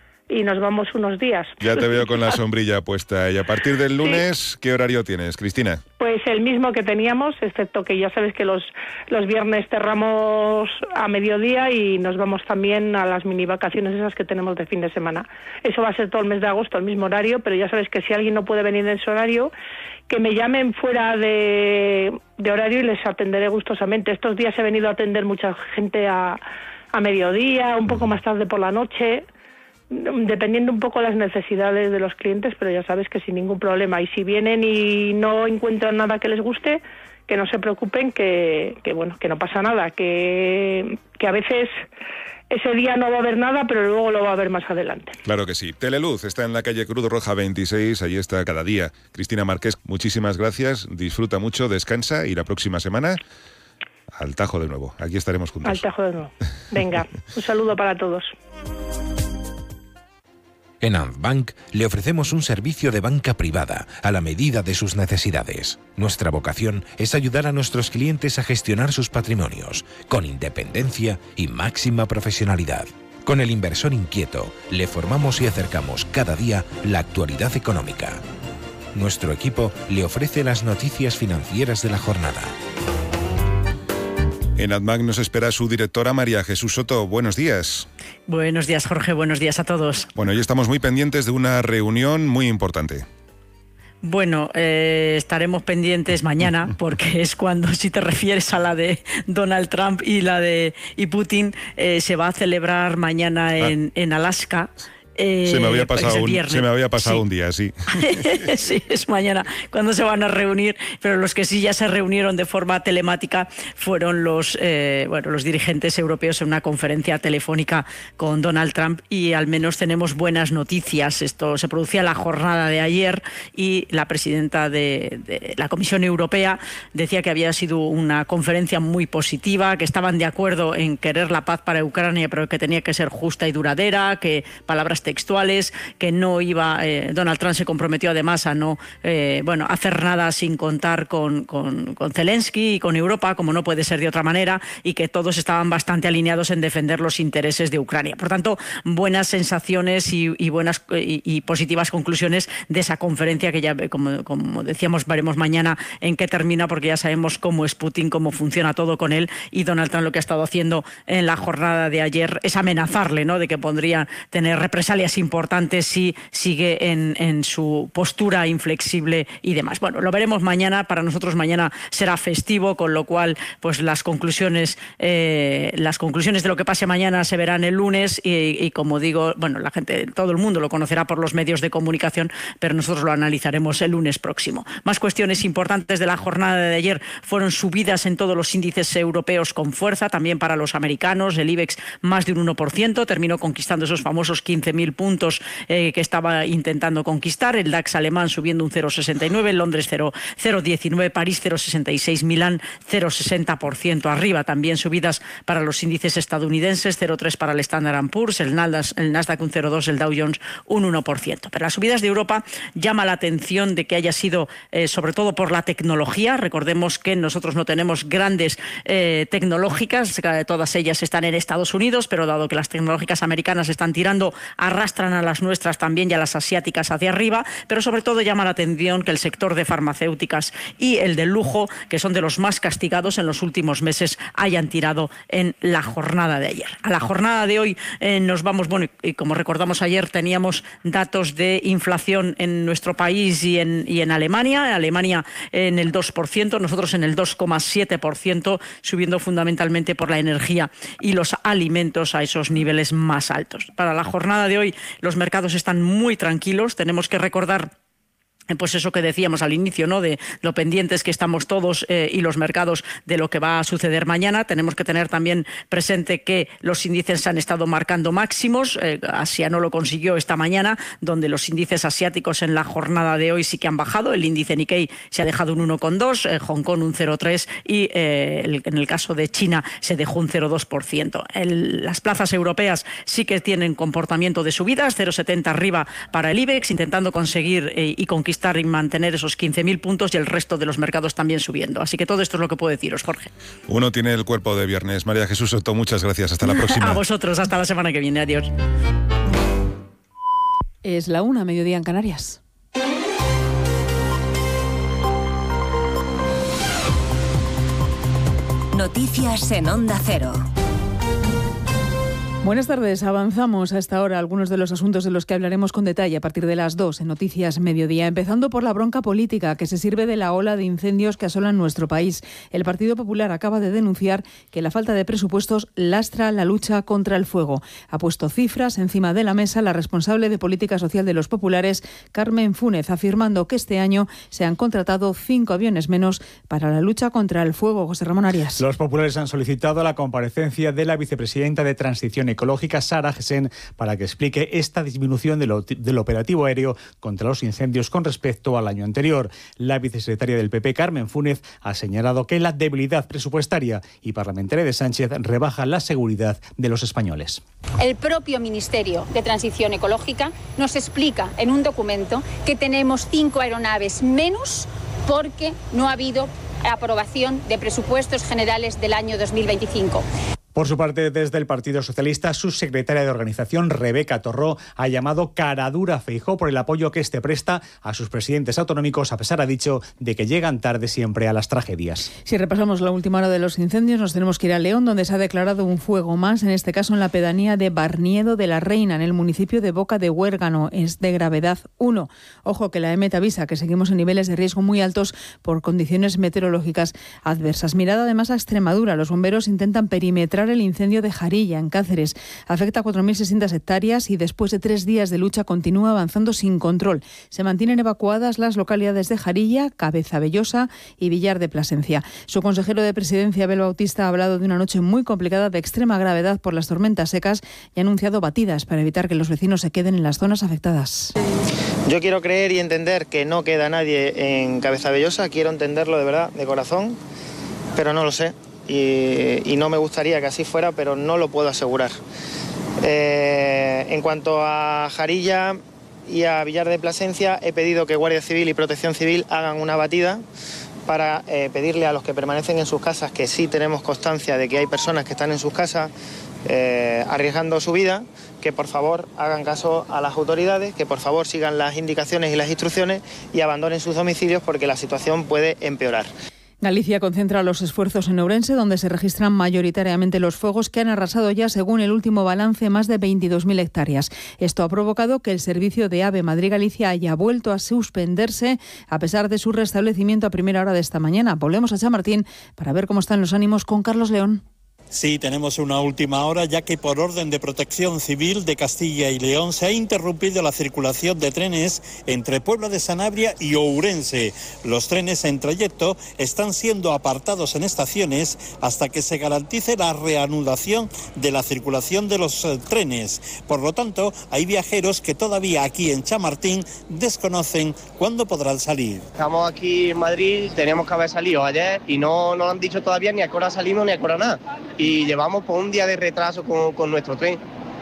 y nos vamos unos días. Ya te veo con la sombrilla puesta. Y a partir del lunes, sí. ¿Qué horario tienes, Cristina? Pues el mismo que teníamos, excepto que ya sabes que los, los viernes cerramos a mediodía y nos vamos también a las mini vacaciones esas que tenemos de fin de semana. Eso va a ser todo el mes de agosto, el mismo horario, pero ya sabes que si alguien no puede venir en ese horario, que me llamen fuera de, de horario y les atenderé gustosamente. Estos días he venido a atender mucha gente a, a mediodía, un poco más tarde por la noche, dependiendo un poco las necesidades de los clientes, pero ya sabes que sin ningún problema. Y si vienen y no encuentran nada que les guste, que no se preocupen, que, que bueno, que no pasa nada, que, que a veces ese día no va a haber nada, pero luego lo va a haber más adelante. Claro que sí. Teleluz está en la calle Cruz Roja veintiséis, ahí está cada día. Cristina Márquez, muchísimas gracias, disfruta mucho, descansa y la próxima semana al Tajo de nuevo. Aquí estaremos juntos. Al Tajo de nuevo. Venga, un saludo para todos. En Antbank le ofrecemos un servicio de banca privada a la medida de sus necesidades. Nuestra vocación es ayudar a nuestros clientes a gestionar sus patrimonios con independencia y máxima profesionalidad. Con el inversor inquieto, le formamos y acercamos cada día la actualidad económica. Nuestro equipo le ofrece las noticias financieras de la jornada. En Antbank nos espera su directora María Jesús Soto. Buenos días. Buenos días, Jorge. Buenos días a todos. Bueno, hoy estamos muy pendientes de una reunión muy importante. Bueno, eh, estaremos pendientes mañana, porque es cuando, si te refieres a la de Donald Trump y la de y Putin, eh, se va a celebrar mañana en, ah. en Alaska. Eh, se me había pasado, un, se me había pasado sí. un día, sí. Sí, es mañana cuando se van a reunir, pero los que sí ya se reunieron de forma telemática fueron los, eh, bueno, los dirigentes europeos en una conferencia telefónica con Donald Trump, y al menos tenemos buenas noticias. Esto se producía la jornada de ayer y la presidenta de, de la Comisión Europea decía que había sido una conferencia muy positiva, que estaban de acuerdo en querer la paz para Ucrania, pero que tenía que ser justa y duradera, que palabras textuales, que no iba, eh, Donald Trump se comprometió además a no eh, bueno, hacer nada sin contar con, con, con Zelensky y con Europa, como no puede ser de otra manera, y que todos estaban bastante alineados en defender los intereses de Ucrania. Por tanto, buenas sensaciones y, y buenas y, y positivas conclusiones de esa conferencia, que ya, como, como decíamos, veremos mañana en qué termina, porque ya sabemos cómo es Putin, cómo funciona todo con él, y Donald Trump lo que ha estado haciendo en la jornada de ayer es amenazarle, ¿no?, de que podría tener represalias importantes si sigue en, en su postura inflexible y demás. Bueno, lo veremos mañana. Para nosotros mañana será festivo, con lo cual pues las conclusiones eh, las conclusiones de lo que pase mañana se verán el lunes y, y como digo, bueno, la gente, todo el mundo lo conocerá por los medios de comunicación, pero nosotros lo analizaremos el lunes próximo. Más cuestiones importantes de la jornada de ayer fueron subidas en todos los índices europeos con fuerza, también para los americanos. El IBEX más de un uno por ciento, terminó conquistando esos famosos quince mil mil puntos eh, que estaba intentando conquistar. El DAX alemán subiendo un cero coma sesenta y nueve, Londres cero coma diecinueve, París cero coma sesenta y seis, Milán cero coma sesenta por ciento arriba. También subidas para los índices estadounidenses, cero coma tres para el Standard and Poor's, el Nasdaq, el Nasdaq un cero coma dos, el Dow Jones un uno por ciento. Pero las subidas de Europa llama la atención de que haya sido eh, sobre todo por la tecnología. Recordemos que nosotros no tenemos grandes eh, tecnológicas, todas ellas están en Estados Unidos, pero dado que las tecnológicas americanas están tirando, arrastran a las nuestras también y a las asiáticas hacia arriba, pero sobre todo llama la atención que el sector de farmacéuticas y el del lujo, que son de los más castigados en los últimos meses, hayan tirado en la jornada de ayer. A la jornada de hoy eh, nos vamos, bueno, y como recordamos ayer teníamos datos de inflación en nuestro país y en, y en Alemania, Alemania en el dos por ciento, nosotros en el dos coma siete por ciento, subiendo fundamentalmente por la energía y los alimentos a esos niveles más altos. Para la jornada de hoy los mercados están muy tranquilos, tenemos que recordar pues eso que decíamos al inicio, ¿no? De lo pendientes que estamos todos eh, y los mercados de lo que va a suceder mañana. Tenemos que tener también presente que los índices han estado marcando máximos. Eh, Asia no lo consiguió esta mañana, donde los índices asiáticos en la jornada de hoy sí que han bajado. El índice Nikkei se ha dejado un uno coma dos, eh, Hong Kong un cero coma tres y eh, el, en el caso de China se dejó un cero coma dos por ciento. El, las plazas europeas sí que tienen comportamiento de subidas, cero coma setenta arriba para el IBEX, intentando conseguir eh, y conquistar y mantener esos quince mil puntos, y el resto de los mercados también subiendo. Así que todo esto es lo que puedo deciros, Jorge. Uno tiene el cuerpo de viernes. María Jesús Soto, muchas gracias. Hasta la próxima. A vosotros, hasta la semana que viene. Adiós. Es la una, mediodía en Canarias. Noticias en Onda Cero. Buenas tardes. Avanzamos a esta hora algunos de los asuntos de los que hablaremos con detalle a partir de las dos en Noticias Mediodía, empezando por la bronca política que se sirve de la ola de incendios que asolan nuestro país. El Partido Popular acaba de denunciar que la falta de presupuestos lastra la lucha contra el fuego. Ha puesto cifras encima de la mesa la responsable de Política Social de los Populares, Carmen Fúnez, afirmando que este año se han contratado cinco aviones menos para la lucha contra el fuego. José Ramón Arias. Los populares han solicitado la comparecencia de la vicepresidenta de Transición Ecológica, Sara Gesen, para que explique esta disminución de lo, del operativo aéreo contra los incendios con respecto al año anterior. La vicesecretaria del P P, Carmen Fúnez, ha señalado que la debilidad presupuestaria y parlamentaria de Sánchez rebaja la seguridad de los españoles. El propio Ministerio de Transición Ecológica nos explica en un documento que tenemos cinco aeronaves menos porque no ha habido aprobación de presupuestos generales del año dos mil veinticinco. Por su parte, desde el Partido Socialista, su secretaria de organización, Rebeca Torró, ha llamado caradura a Feijóo por el apoyo que este presta a sus presidentes autonómicos, a pesar, ha dicho, de que llegan tarde siempre a las tragedias. Si repasamos la última hora de los incendios, nos tenemos que ir a León, donde se ha declarado un fuego más, en este caso en la pedanía de Barniedo de la Reina, en el municipio de Boca de Huérgano. Es de gravedad uno. Ojo que la EMET avisa que seguimos en niveles de riesgo muy altos por condiciones meteorológicas adversas. Mirada además a Extremadura. Los bomberos intentan perimetrar el incendio de Jarilla, en Cáceres. Afecta a cuatro mil seiscientas hectáreas y después de tres días de lucha continúa avanzando sin control. Se mantienen evacuadas las localidades de Jarilla, Cabezabellosa y Villar de Plasencia. Su consejero de Presidencia, Abel Bautista, ha hablado de una noche muy complicada de extrema gravedad por las tormentas secas y ha anunciado batidas para evitar que los vecinos se queden en las zonas afectadas. Yo quiero creer y entender que no queda nadie en Cabezabellosa, quiero entenderlo de verdad, de corazón, pero no lo sé. Y, y no me gustaría que así fuera, pero no lo puedo asegurar. Eh, en cuanto a Jarilla y a Villar de Plasencia, he pedido que Guardia Civil y Protección Civil hagan una batida para eh, pedirle a los que permanecen en sus casas, que sí tenemos constancia de que hay personas que están en sus casas eh, arriesgando su vida, que por favor hagan caso a las autoridades, que por favor sigan las indicaciones y las instrucciones y abandonen sus domicilios, porque la situación puede empeorar. Galicia concentra los esfuerzos en Ourense, donde se registran mayoritariamente los fuegos que han arrasado ya, según el último balance, más de veintidós mil hectáreas. Esto ha provocado que el servicio de AVE Madrid-Galicia haya vuelto a suspenderse a pesar de su restablecimiento a primera hora de esta mañana. Volvemos a Chamartín para ver cómo están los ánimos con Carlos León. Sí, tenemos una última hora, ya que por orden de Protección Civil de Castilla y León se ha interrumpido la circulación de trenes entre Puebla de Sanabria y Ourense. Los trenes en trayecto están siendo apartados en estaciones hasta que se garantice la reanudación de la circulación de los eh, trenes. Por lo tanto, hay viajeros que todavía aquí en Chamartín desconocen cuándo podrán salir. Estamos aquí en Madrid, teníamos que haber salido ayer y no nos han dicho todavía ni a qué hora salimos ni a qué hora nada. Y llevamos por un día de retraso con, con nuestro tren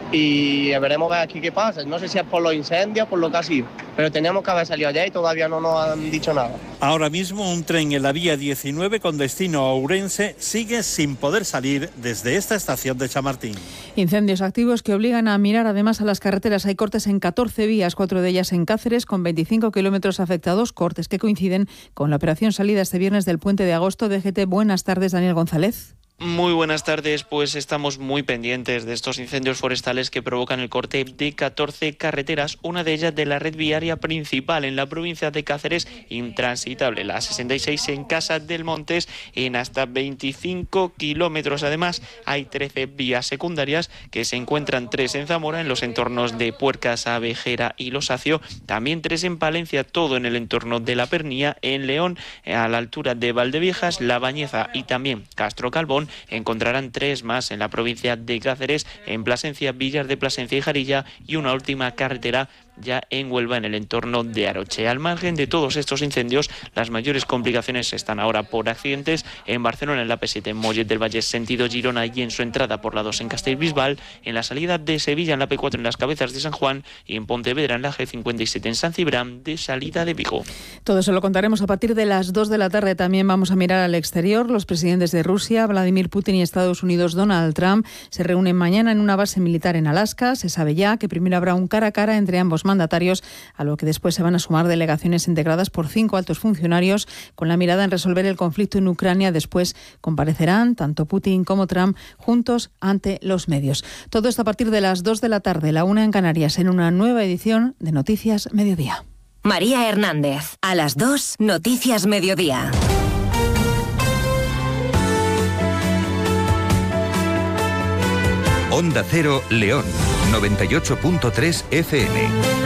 y veremos ver aquí qué pasa. No sé si es por los incendios, por lo que ha sido, pero teníamos que haber salido allá y todavía no nos han dicho nada. Ahora mismo un tren en la vía diecinueve con destino a Ourense sigue sin poder salir desde esta estación de Chamartín. Incendios activos que obligan a mirar además a las carreteras. Hay cortes en catorce vías, cuatro de ellas en Cáceres, con veinticinco kilómetros afectados, cortes que coinciden con la operación salida este viernes del Puente de Agosto. D G T, buenas tardes, Daniel González. Muy buenas tardes, pues estamos muy pendientes de estos incendios forestales que provocan el corte de catorce carreteras, una de ellas de la red viaria principal en la provincia de Cáceres, intransitable, la sesenta y seis en Casas del Montes, en hasta veinticinco kilómetros. Además, hay trece vías secundarias, que se encuentran tres en Zamora, en los entornos de Puercas, Abejera y Losacio, también tres en Palencia, todo en el entorno de La Pernía, en León, a la altura de Valdeviejas, La Bañeza y también Castro Calbón. Encontrarán tres más en la provincia de Cáceres, en Plasencia, Villar de Plasencia y Jarilla, y una última carretera ya en Huelva, en el entorno de Aroche. Al margen de todos estos incendios, las mayores complicaciones están ahora por accidentes en Barcelona, en la P siete, en Mollet del Valle, sentido Girona, y en su entrada por la dos en Castellbisbal, en la salida de Sevilla, en la P cuatro, en las Cabezas de San Juan, y en Pontevedra, en la G cincuenta y siete, en San Cibrán, de salida de Vigo. Todo eso lo contaremos a partir de las dos de la tarde. También vamos a mirar al exterior. Los presidentes de Rusia, Vladimir Putin, y Estados Unidos, Donald Trump, se reúnen mañana en una base militar en Alaska. Se sabe ya que primero habrá un cara a cara entre ambos mandatarios, a lo que después se van a sumar delegaciones integradas por cinco altos funcionarios con la mirada en resolver el conflicto en Ucrania. Después comparecerán tanto Putin como Trump juntos ante los medios. Todo esto a partir de las dos de la tarde, la una en Canarias, en una nueva edición de Noticias Mediodía. María Hernández, a las dos, Noticias Mediodía. Onda Cero León, noventa y ocho punto tres F M.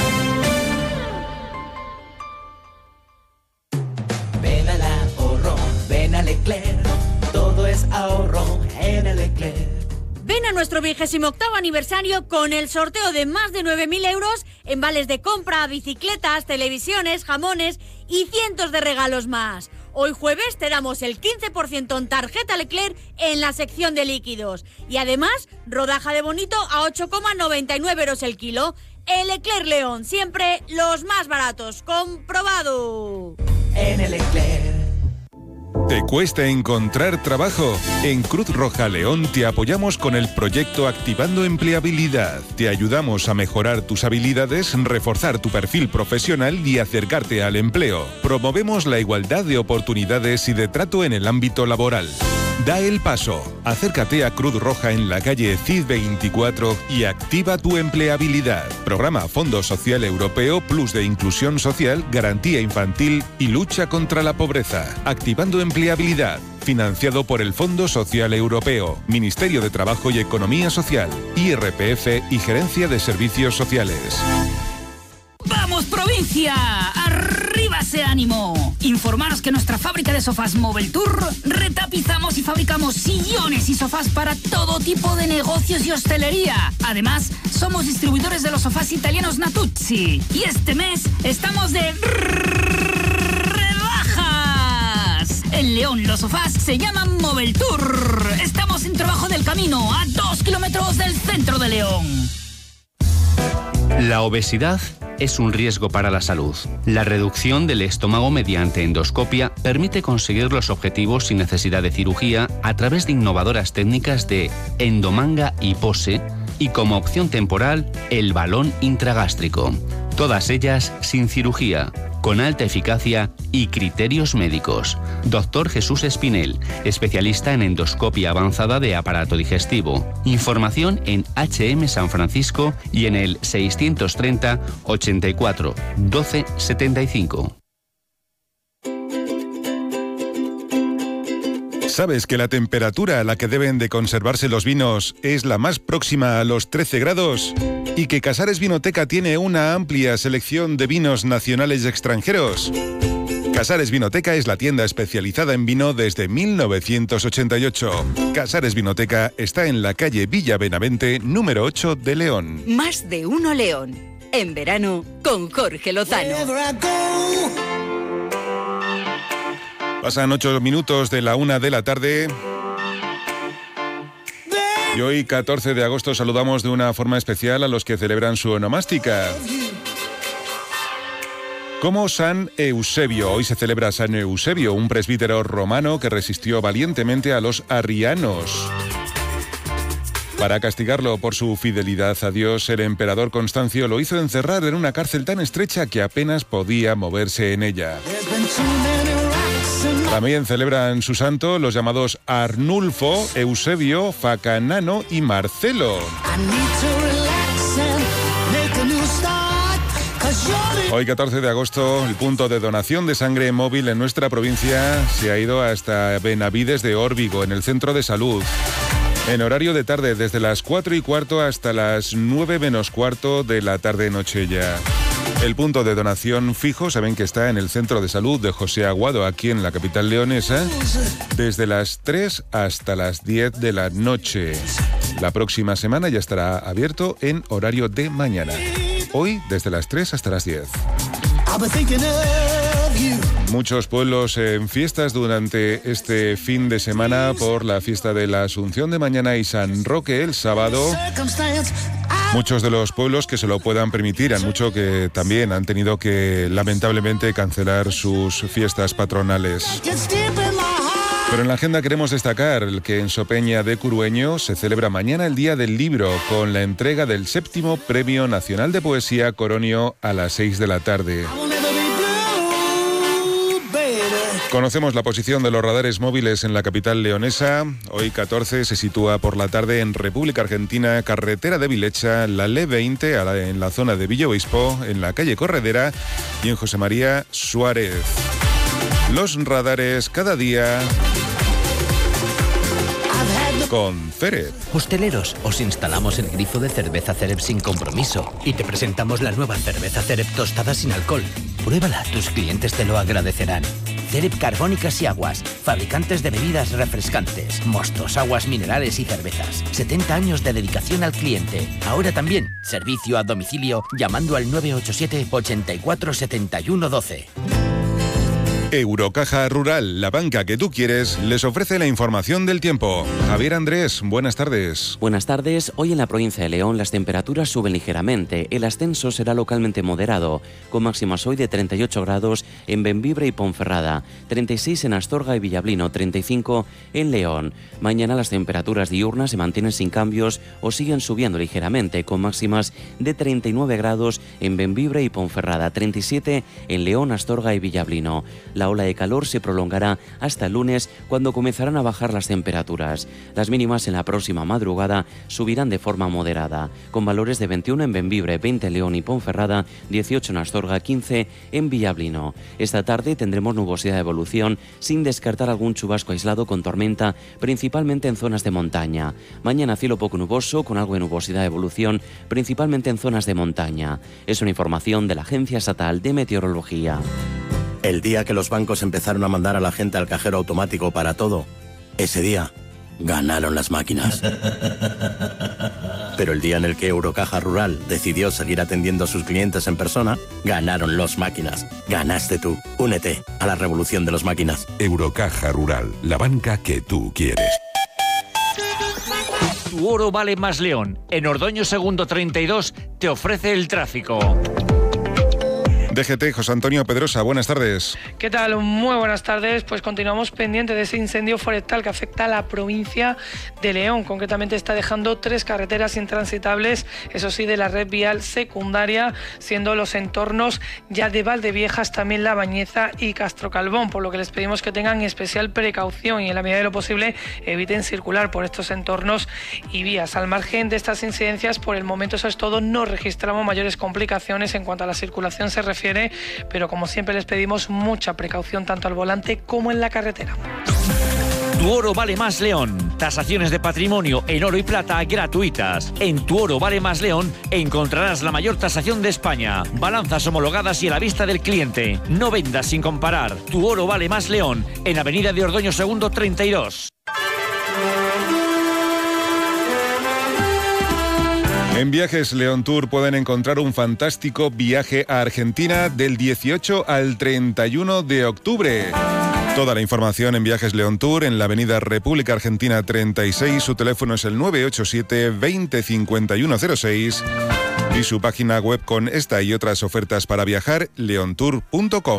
Ven al ahorro, ven a Leclerc, todo es ahorro en el Leclerc. Ven a nuestro vigésimo octavo aniversario con el sorteo de más de nueve mil euros en vales de compra, bicicletas, televisiones, jamones y cientos de regalos más. Hoy jueves te damos el quince por ciento en tarjeta Leclerc en la sección de líquidos. Y además, rodaja de bonito a ocho coma noventa y nueve euros el kilo. El Leclerc León, siempre los más baratos. ¡Comprobado! En el Leclerc. ¿Te cuesta encontrar trabajo? En Cruz Roja León te apoyamos con el proyecto Activando Empleabilidad. Te ayudamos a mejorar tus habilidades, reforzar tu perfil profesional y acercarte al empleo. Promovemos la igualdad de oportunidades y de trato en el ámbito laboral. Da el paso. Acércate a Cruz Roja en la calle Cid veinticuatro y activa tu empleabilidad. Programa Fondo Social Europeo Plus de Inclusión Social, Garantía Infantil y Lucha contra la Pobreza. Activando Empleabilidad. Financiado por el Fondo Social Europeo, Ministerio de Trabajo y Economía Social, I R P F y Gerencia de Servicios Sociales. ¡Vamos, provincia! ¡Arriba ese ánimo! Informaros que nuestra fábrica de sofás Mobile Tour retapizamos y fabricamos sillones y sofás para todo tipo de negocios y hostelería. Además, somos distribuidores de los sofás italianos Natuzzi. Y este mes estamos de rebajas. En León los sofás se llaman Mobile Tour. Estamos en Trabajo del Camino, a dos kilómetros del centro de León. La obesidad es un riesgo para la salud. La reducción del estómago mediante endoscopia permite conseguir los objetivos sin necesidad de cirugía a través de innovadoras técnicas de endomanga y pose y, como opción temporal, el balón intragástrico. Todas ellas sin cirugía, con alta eficacia y criterios médicos. Doctor Jesús Espinel, especialista en endoscopia avanzada de aparato digestivo. Información en H M San Francisco y en el seiscientos treinta, ochenta y cuatro, doce setenta y cinco. ¿Sabes que la temperatura a la que deben de conservarse los vinos es la más próxima a los trece grados? ¿Y que Casares Vinoteca tiene una amplia selección de vinos nacionales y extranjeros? Casares Vinoteca es la tienda especializada en vino desde mil novecientos ochenta y ocho. Casares Vinoteca está en la calle Villa Benavente, número ocho de León. Más de uno León. En verano, con Jorge Lozano. Pasan ocho minutos de la una de la tarde. Y hoy, catorce de agosto, saludamos de una forma especial a los que celebran su onomástica. Como San Eusebio. Hoy se celebra San Eusebio, un presbítero romano que resistió valientemente a los arrianos. Para castigarlo por su fidelidad a Dios, el emperador Constancio lo hizo encerrar en una cárcel tan estrecha que apenas podía moverse en ella. También celebran su santo los llamados Arnulfo, Eusebio, Facanano y Marcelo. Hoy, catorce de agosto, el punto de donación de sangre móvil en nuestra provincia se ha ido hasta Benavides de Órbigo, en el centro de salud. En horario de tarde, desde las cuatro y cuarto hasta las nueve menos cuarto de la tarde-noche ya. El punto de donación fijo, saben que está en el centro de salud de José Aguado, aquí en la capital leonesa, desde las tres hasta las diez de la noche. La próxima semana ya estará abierto en horario de mañana. Hoy, desde las tres hasta las diez. Muchos pueblos en fiestas durante este fin de semana por la fiesta de la Asunción de mañana y San Roque el sábado. Muchos de los pueblos que se lo puedan permitir, han mucho que también han tenido que lamentablemente cancelar sus fiestas patronales. Pero en la agenda queremos destacar que en Sopeña de Curueño se celebra mañana el Día del Libro con la entrega del séptimo Premio Nacional de Poesía Coronio a las seis de la tarde. Conocemos la posición de los radares móviles en la capital leonesa. Hoy, catorce, se sitúa por la tarde en República Argentina, carretera de Vilecha, la L veinte en la zona de Villa Obispo, en la calle Corredera y en José María Suárez. Los radares cada día con Cerep. Hosteleros, os instalamos el grifo de cerveza Cerep sin compromiso y te presentamos la nueva cerveza Cerep tostada sin alcohol. Pruébala, tus clientes te lo agradecerán. Cerep Carbónicas y Aguas, fabricantes de bebidas refrescantes, mostos, aguas minerales y cervezas. setenta años de dedicación al cliente. Ahora también, servicio a domicilio llamando al nueve ocho siete, ochenta y cuatro, setenta y uno, doce. Eurocaja Rural, la banca que tú quieres, les ofrece la información del tiempo. Javier Andrés, buenas tardes. Buenas tardes. Hoy en la provincia de León las temperaturas suben ligeramente. El ascenso será localmente moderado, con máximas hoy de treinta y ocho grados en Bembibre y Ponferrada, treinta y seis en Astorga y Villablino, treinta y cinco en León. Mañana las temperaturas diurnas se mantienen sin cambios o siguen subiendo ligeramente, con máximas de treinta y nueve grados en Bembibre y Ponferrada, treinta y siete en León, Astorga y Villablino. La ola de calor se prolongará hasta el lunes, cuando comenzarán a bajar las temperaturas. Las mínimas en la próxima madrugada subirán de forma moderada, con valores de veintiuno en Bembibre, veinte en León y Ponferrada, dieciocho en Astorga, quince en Villablino. Esta tarde tendremos nubosidad de evolución, sin descartar algún chubasco aislado con tormenta, principalmente en zonas de montaña. Mañana cielo poco nuboso, con algo de nubosidad de evolución, principalmente en zonas de montaña. Es una información de la Agencia Estatal de Meteorología. El día que los bancos empezaron a mandar a la gente al cajero automático para todo, ese día ganaron las máquinas. Pero el día en el que Eurocaja Rural decidió seguir atendiendo a sus clientes en persona, ganaron los máquinas. Ganaste tú. Únete a la revolución de los máquinas. Eurocaja Rural, la banca que tú quieres. Tu oro vale más León. En Ordoño Segundo treinta y dos te ofrece el tráfico. D G T, José Antonio Pedrosa, buenas tardes. ¿Qué tal? Muy buenas tardes. Pues continuamos pendientes de ese incendio forestal que afecta a la provincia de León. Concretamente está dejando tres carreteras intransitables, eso sí, de la red vial secundaria, siendo los entornos ya de Valdeviejas, también La Bañeza y Castro Calvón, por lo que les pedimos que tengan especial precaución y en la medida de lo posible eviten circular por estos entornos y vías. Al margen de estas incidencias, por el momento eso es todo, no registramos mayores complicaciones en cuanto a la circulación se refiere, pero como siempre les pedimos mucha precaución tanto al volante como en la carretera. Tu oro vale más León. Tasaciones de patrimonio en oro y plata gratuitas. En Tu oro vale más León encontrarás la mayor tasación de España. Balanzas homologadas y a la vista del cliente. No vendas sin comparar. Tu oro vale más León. En Avenida de Ordoño Segundo treinta y dos. En Viajes León Tour pueden encontrar un fantástico viaje a Argentina del dieciocho al treinta y uno de octubre. Toda la información en Viajes León Tour en la avenida República Argentina treinta y seis. Su teléfono es el nueve ocho siete, veinte, cincuenta y uno cero seis y su página web con esta y otras ofertas para viajar, leontour punto com.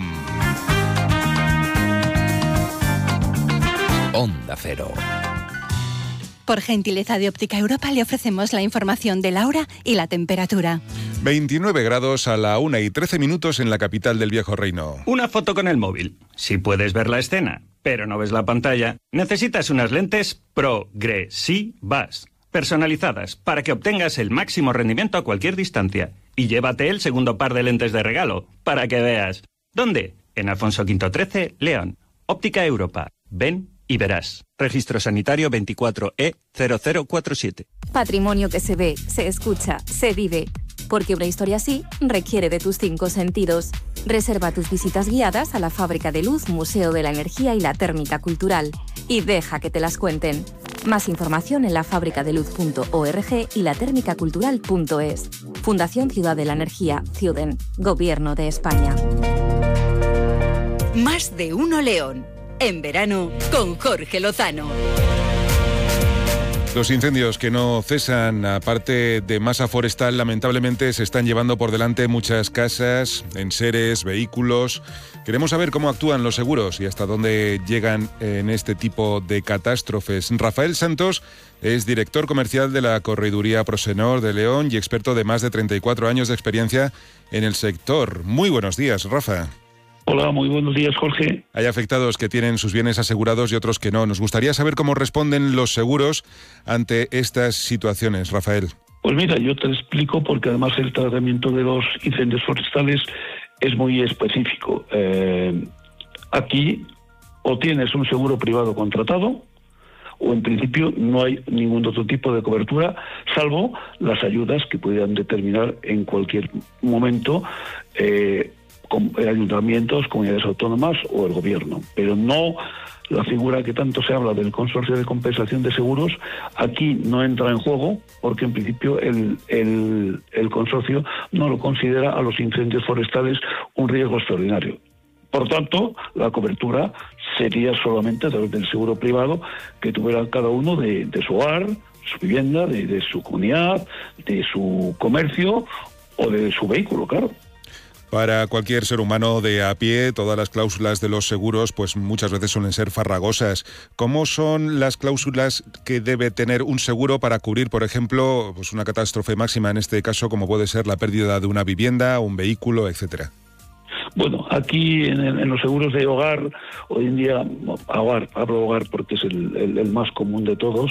Onda Cero. Por gentileza de Óptica Europa le ofrecemos la información de la hora y la temperatura. veintinueve grados a la una y trece minutos en la capital del Viejo Reino. Una foto con el móvil. Si puedes ver la escena, pero no ves la pantalla, necesitas unas lentes progresivas, personalizadas, para que obtengas el máximo rendimiento a cualquier distancia. Y llévate el segundo par de lentes de regalo, para que veas. ¿Dónde? En Alfonso Quinto trece, León. Óptica Europa. Ven y verás. Registro sanitario veinticuatro E cero cero cuatro siete. Patrimonio que se ve, se escucha, se vive. Porque una historia así requiere de tus cinco sentidos. Reserva tus visitas guiadas a la Fábrica de Luz, Museo de la Energía y la Térmica Cultural. Y deja que te las cuenten. Más información en la fábrica de luz punto org y la térmica cultural punto es. Fundación Ciudad de la Energía, Ciuden, Gobierno de España. Más de uno León. En verano, con Jorge Lozano. Los incendios que no cesan, aparte de masa forestal, lamentablemente se están llevando por delante muchas casas, enseres, vehículos. Queremos saber cómo actúan los seguros y hasta dónde llegan en este tipo de catástrofes. Rafael Santos es director comercial de la Correduría Prosenor de León y experto de más de treinta y cuatro años de experiencia en el sector. Muy buenos días, Rafa. Hola, muy buenos días, Jorge. Hay afectados que tienen sus bienes asegurados y otros que no. Nos gustaría saber cómo responden los seguros ante estas situaciones, Rafael. Pues mira, yo te explico porque además el tratamiento de los incendios forestales es muy específico. Eh, aquí o tienes un seguro privado contratado o en principio no hay ningún otro tipo de cobertura, salvo las ayudas que puedan determinar en cualquier momento eh, con ayuntamientos, comunidades autónomas o el gobierno, pero no la figura que tanto se habla del consorcio de compensación de seguros. Aquí no entra en juego porque en principio el, el, el consorcio no lo considera a los incendios forestales un riesgo extraordinario. Por tanto, la cobertura sería solamente a través del seguro privado que tuviera cada uno de, de su hogar, su vivienda, de, de su comunidad, de su comercio o de su vehículo, claro. Para cualquier ser humano de a pie, todas las cláusulas de los seguros pues muchas veces suelen ser farragosas. ¿Cómo son las cláusulas que debe tener un seguro para cubrir, por ejemplo, pues una catástrofe máxima, en este caso como puede ser la pérdida de una vivienda, un vehículo, etcétera? Bueno, aquí en, en los seguros de hogar, hoy en día, hogar, hablo hogar porque es el, el, el más común de todos,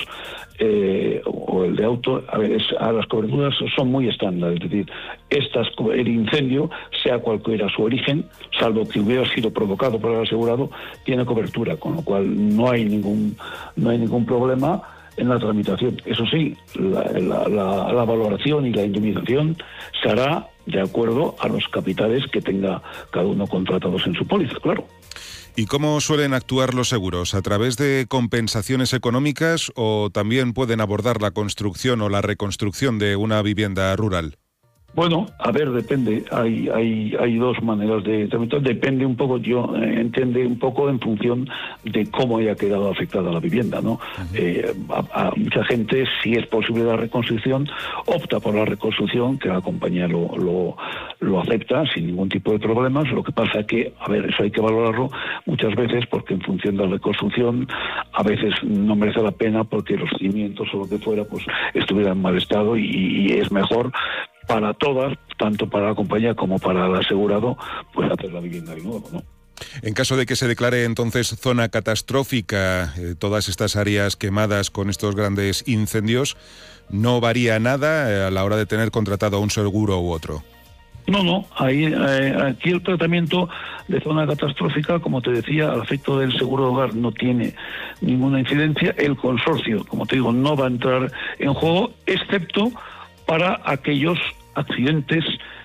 eh, o el de auto, a ver, es, a las coberturas son muy estándar, es decir, estas, el incendio, sea cual fuera su origen, salvo que hubiera sido provocado por el asegurado, tiene cobertura, con lo cual no hay ningún, no hay ningún problema en la tramitación. Eso sí, la, la, la, la valoración y la indemnización se hará de acuerdo a los capitales que tenga cada uno contratados en su póliza, claro. ¿Y cómo suelen actuar los seguros? ¿A través de compensaciones económicas o también pueden abordar la construcción o la reconstrucción de una vivienda rural? Bueno, a ver, depende. Hay hay hay dos maneras de tramitar. Depende un poco, yo eh, entiende un poco en función de cómo haya quedado afectada la vivienda, ¿no? Uh-huh. eh, a, a mucha gente, si es posible la reconstrucción, opta por la reconstrucción, que la compañía lo, lo, lo acepta sin ningún tipo de problemas. Lo que pasa es que, a ver, eso hay que valorarlo muchas veces porque en función de la reconstrucción a veces no merece la pena porque los cimientos o lo que fuera pues estuvieran en mal estado y, y es mejor para todas, tanto para la compañía como para el asegurado, pues hacer la vivienda de nuevo, ¿no? En caso de que se declare entonces zona catastrófica, eh, todas estas áreas quemadas con estos grandes incendios, ¿no varía nada a la hora de tener contratado un seguro u otro? No, no, ahí, eh, aquí el tratamiento de zona catastrófica, como te decía, al efecto del seguro de hogar no tiene ninguna incidencia. El consorcio, como te digo, no va a entrar en juego, excepto para aquellos accidentes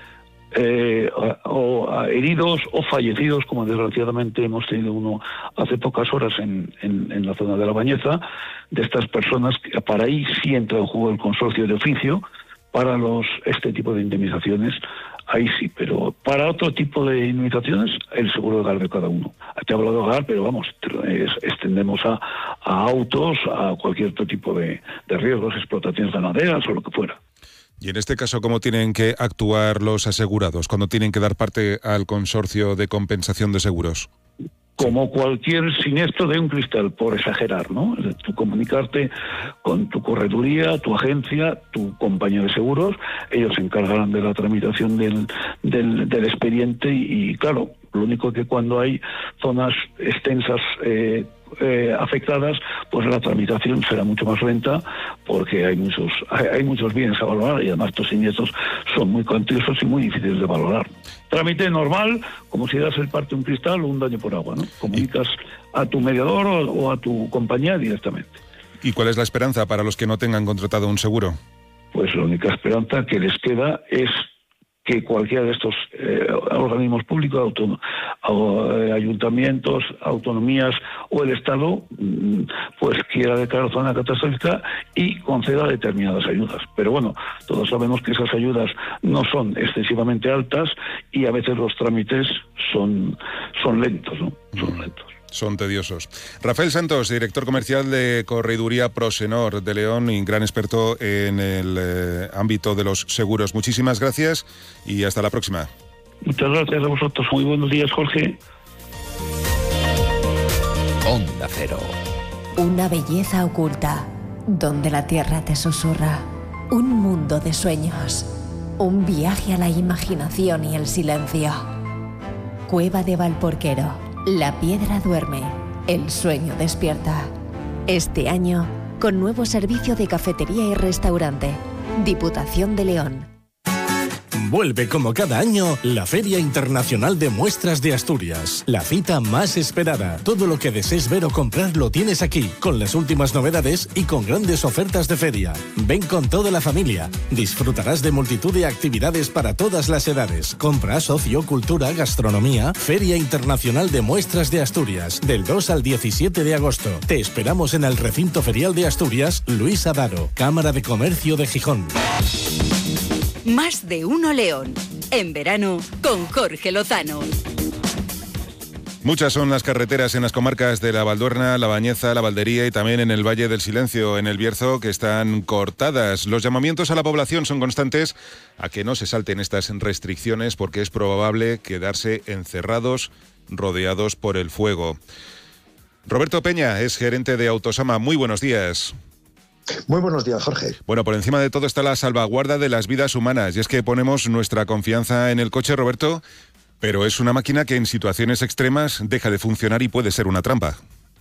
eh, o, o heridos o fallecidos, como desgraciadamente hemos tenido uno hace pocas horas en, en, en la zona de La Bañeza, de estas personas, que para ahí sí entra en juego el consorcio de oficio. Para los este tipo de indemnizaciones, ahí sí, pero para otro tipo de indemnizaciones, el seguro de hogar de cada uno. Te hablo de hogar, pero vamos, es, extendemos a, a autos, a cualquier otro tipo de, de riesgos, explotaciones ganaderas o lo que fuera. Y en este caso, ¿cómo tienen que actuar los asegurados cuando tienen que dar parte al consorcio de compensación de seguros? Como cualquier siniestro de un cristal, por exagerar, ¿no? Es decir, tú comunicarte con tu correduría, tu agencia, tu compañía de seguros, ellos se encargarán de la tramitación del, del, del expediente y, y, claro, lo único que cuando hay zonas extensas eh, eh, afectadas, pues la tramitación será mucho más lenta porque hay muchos hay, hay muchos bienes a valorar y además estos siniestros son muy cuantiosos y muy difíciles de valorar. Trámite normal, como si das el parte de un cristal o un daño por agua, ¿no? Comunicas a tu mediador o, o a tu compañía directamente. ¿Y cuál es la esperanza para los que no tengan contratado un seguro? Pues la única esperanza que les queda es que cualquiera de estos eh, organismos públicos, auto, eh, ayuntamientos, autonomías o el Estado, pues quiera declarar zona catastrófica y conceda determinadas ayudas. Pero bueno, todos sabemos que esas ayudas no son excesivamente altas y a veces los trámites son, son lentos, ¿no? Son lentos. Son tediosos. Rafael Santos, director comercial de Correduría Prosenor de León y gran experto en el eh, ámbito de los seguros. Muchísimas gracias y hasta la próxima. Muchas gracias a vosotros. Muy buenos días, Jorge. Onda Cero. Una belleza oculta, donde la tierra te susurra. Un mundo de sueños. Un viaje a la imaginación y el silencio. Cueva de Valporquero. La piedra duerme, el sueño despierta. Este año, con nuevo servicio de cafetería y restaurante. Diputación de León. Vuelve como cada año la Feria Internacional de Muestras de Asturias. La cita más esperada. Todo lo que desees ver o comprar lo tienes aquí, con las últimas novedades y con grandes ofertas de feria. Ven con toda la familia. Disfrutarás de multitud de actividades para todas las edades. Compras, ocio, cultura, gastronomía. Feria Internacional de Muestras de Asturias. Del dos al diecisiete de agosto. Te esperamos en el Recinto Ferial de Asturias, Luis Adaro, Cámara de Comercio de Gijón. Más de uno León. En verano con Jorge Lozano. Muchas son las carreteras en las comarcas de La Valduerna, La Bañeza, La Valdería y también en el Valle del Silencio, en el Bierzo, que están cortadas. Los llamamientos a la población son constantes a que no se salten estas restricciones porque es probable quedarse encerrados, rodeados por el fuego. Roberto Peña es gerente de Autosama. Muy buenos días. Muy buenos días, Jorge. Bueno, por encima de todo está la salvaguarda de las vidas humanas. Y es que ponemos nuestra confianza en el coche, Roberto, pero es una máquina que en situaciones extremas deja de funcionar y puede ser una trampa.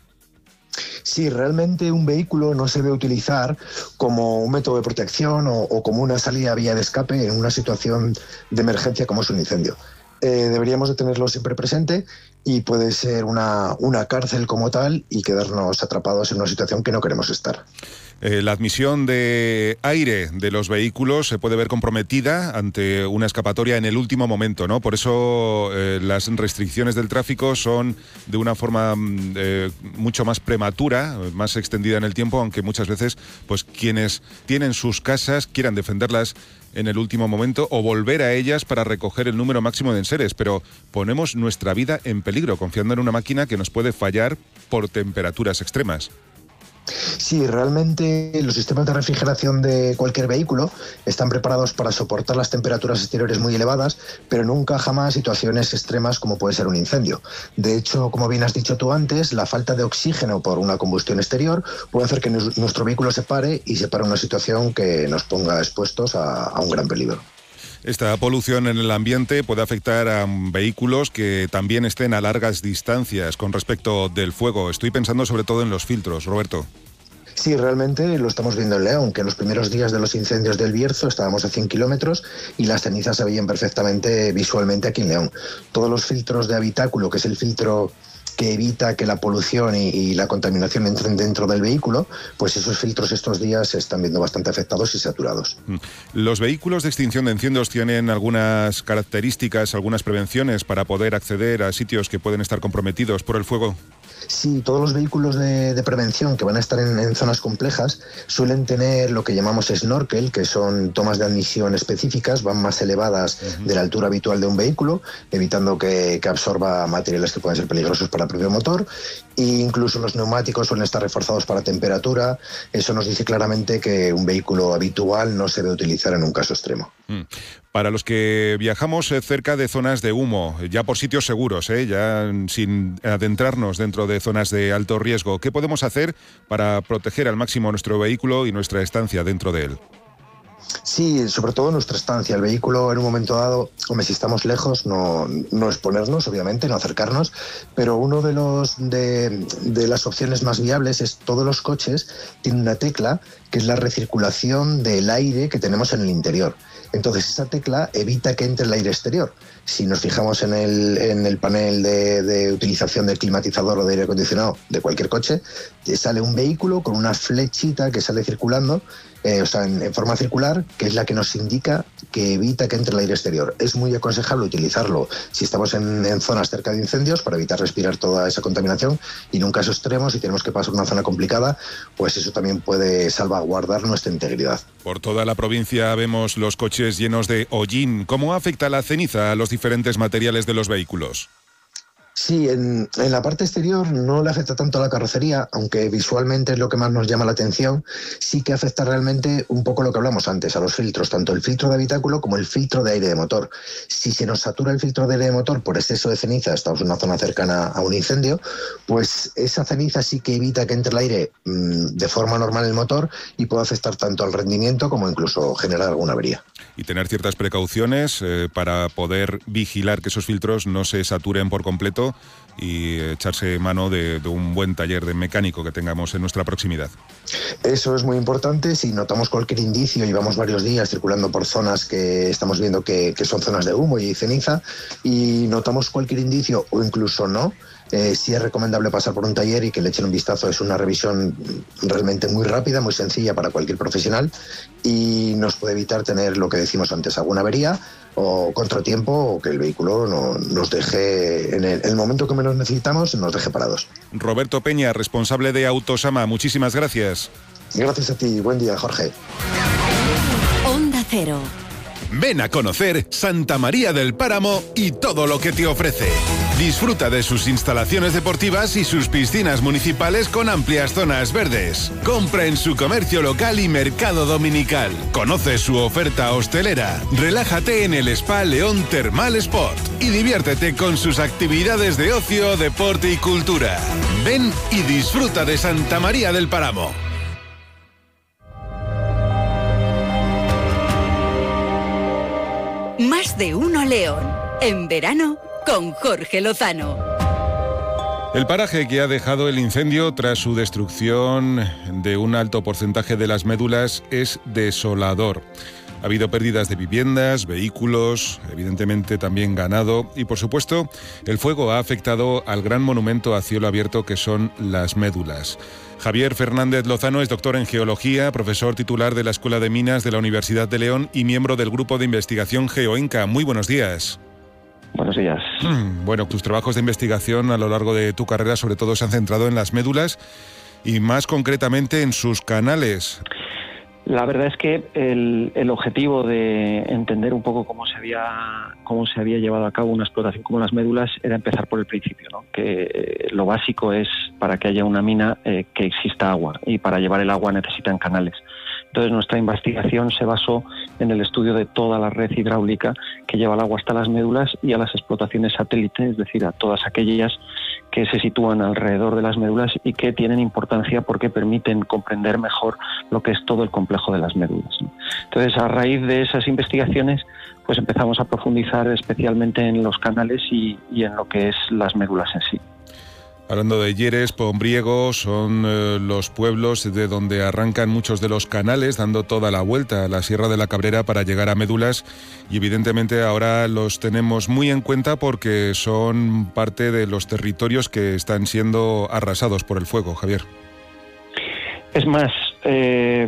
Sí, realmente un vehículo no se debe utilizar como un método de protección o, o como una salida vía de escape en una situación de emergencia como es un incendio. Eh, deberíamos de tenerlo siempre presente y puede ser una, una cárcel como tal y quedarnos atrapados en una situación que no queremos estar. Eh, la admisión de aire de los vehículos se puede ver comprometida ante una escapatoria en el último momento, ¿no? Por eso eh, las restricciones del tráfico son de una forma eh, mucho más prematura, más extendida en el tiempo, aunque muchas veces pues quienes tienen sus casas quieran defenderlas en el último momento o volver a ellas para recoger el número máximo de enseres, pero ponemos nuestra vida en peligro confiando en una máquina que nos puede fallar por temperaturas extremas. Sí, realmente los sistemas de refrigeración de cualquier vehículo están preparados para soportar las temperaturas exteriores muy elevadas, pero nunca jamás situaciones extremas como puede ser un incendio. De hecho, como bien has dicho tú antes, la falta de oxígeno por una combustión exterior puede hacer que nuestro vehículo se pare y se pare una situación que nos ponga expuestos a, a un gran peligro. Esta polución en el ambiente puede afectar a vehículos que también estén a largas distancias con respecto del fuego. Estoy pensando sobre todo en los filtros, Roberto. Sí, realmente lo estamos viendo en León, que en los primeros días de los incendios del Bierzo estábamos a cien kilómetros y las cenizas se veían perfectamente visualmente aquí en León. Todos los filtros de habitáculo, que es el filtro que evita que la polución y, y la contaminación entren dentro del vehículo, pues esos filtros estos días se están viendo bastante afectados y saturados. ¿Los vehículos de extinción de incendios tienen algunas características, algunas prevenciones para poder acceder a sitios que pueden estar comprometidos por el fuego? Sí, todos los vehículos de, de prevención que van a estar en, en zonas complejas suelen tener lo que llamamos snorkel, que son tomas de admisión específicas, van más elevadas uh-huh. de la altura habitual de un vehículo, evitando que, que absorba materiales que pueden ser peligrosos para el propio motor. E incluso los neumáticos suelen estar reforzados para temperatura. Eso nos dice claramente que un vehículo habitual no se debe utilizar en un caso extremo. Mm. Para los que viajamos cerca de zonas de humo, ya por sitios seguros, ¿eh? ya sin adentrarnos dentro de zonas de alto riesgo, ¿qué podemos hacer para proteger al máximo nuestro vehículo y nuestra estancia dentro de él? Sí, sobre todo nuestra estancia. El vehículo en un momento dado, hombre, si estamos lejos, no, no exponernos, obviamente, no acercarnos, pero uno de los de, de las opciones más viables es todos los coches tienen una tecla que es la recirculación del aire que tenemos en el interior. Entonces esa tecla evita que entre el aire exterior. Si nos fijamos en el, en el panel de, de utilización del climatizador o de aire acondicionado de cualquier coche, sale un vehículo con una flechita que sale circulando, eh, o sea, en, en forma circular, que es la que nos indica que evita que entre el aire exterior. Es muy aconsejable utilizarlo si estamos en, en zonas cerca de incendios para evitar respirar toda esa contaminación, y en un caso extremo, si tenemos que pasar una zona complicada, pues eso también puede salvaguardar nuestra integridad. Por toda la provincia vemos los coches llenos de hollín. ¿Cómo afecta la ceniza a los diferentes materiales de los vehículos? Sí, en, en la parte exterior no le afecta tanto a la carrocería, aunque visualmente es lo que más nos llama la atención. Sí que afecta realmente un poco lo que hablamos antes, a los filtros, tanto el filtro de habitáculo como el filtro de aire de motor. Si se nos satura el filtro de aire de motor por exceso de ceniza, estamos en una zona cercana a un incendio, pues esa ceniza sí que evita que entre el aire mmm, de forma normal en el motor y puede afectar tanto al rendimiento como incluso generar alguna avería. Y tener ciertas precauciones eh, para poder vigilar que esos filtros no se saturen por completo y echarse mano de, de un buen taller de mecánico que tengamos en nuestra proximidad. Eso es muy importante. Si notamos cualquier indicio, llevamos varios días circulando por zonas que estamos viendo que, que son zonas de humo y ceniza, y notamos cualquier indicio o incluso no, Eh, sí es recomendable pasar por un taller y que le echen un vistazo. Es una revisión realmente muy rápida, muy sencilla para cualquier profesional, y nos puede evitar tener lo que decimos antes, alguna avería o contratiempo, o que el vehículo no, nos deje, en el, el momento que menos necesitamos, nos deje parados. Roberto Peña, responsable de Autosama, muchísimas gracias. Gracias a ti, buen día, Jorge. Onda Cero. Ven a conocer Santa María del Páramo y todo lo que te ofrece. Disfruta de sus instalaciones deportivas y sus piscinas municipales con amplias zonas verdes. Compra en su comercio local y mercado dominical. Conoce su oferta hostelera. Relájate en el Spa León Termal Sport y diviértete con sus actividades de ocio, deporte y cultura. Ven y disfruta de Santa María del Páramo. Más de uno León. En verano con Jorge Lozano. El paraje que ha dejado el incendio tras su destrucción de un alto porcentaje de las médulas es desolador. Ha habido pérdidas de viviendas, vehículos, evidentemente también ganado, y por supuesto el fuego ha afectado al gran monumento a cielo abierto que son las médulas. Javier Fernández Lozano es doctor en Geología, profesor titular de la Escuela de Minas de la Universidad de León y miembro del Grupo de Investigación GeoInca. Muy buenos días. Buenos días. Bueno, tus trabajos de investigación a lo largo de tu carrera sobre todo se han centrado en las médulas y más concretamente en sus canales. La verdad es que el, el objetivo de entender un poco cómo se había cómo se había llevado a cabo una explotación como las médulas era empezar por el principio, ¿no? Que eh, lo básico es, para que haya una mina, eh, que exista agua, y para llevar el agua necesitan canales. Entonces nuestra investigación se basó en el estudio de toda la red hidráulica que lleva el agua hasta las médulas y a las explotaciones satélites, es decir, a todas aquellas que se sitúan alrededor de las médulas y que tienen importancia porque permiten comprender mejor lo que es todo el complejo de las médulas, ¿no? Entonces, a raíz de esas investigaciones, pues empezamos a profundizar especialmente en los canales y, y en lo que es las médulas en sí. Hablando de Lleres, Pombriego, son eh, los pueblos de donde arrancan muchos de los canales, dando toda la vuelta a la Sierra de la Cabrera para llegar a Médulas, y evidentemente ahora los tenemos muy en cuenta porque son parte de los territorios que están siendo arrasados por el fuego, Javier. Es más, eh,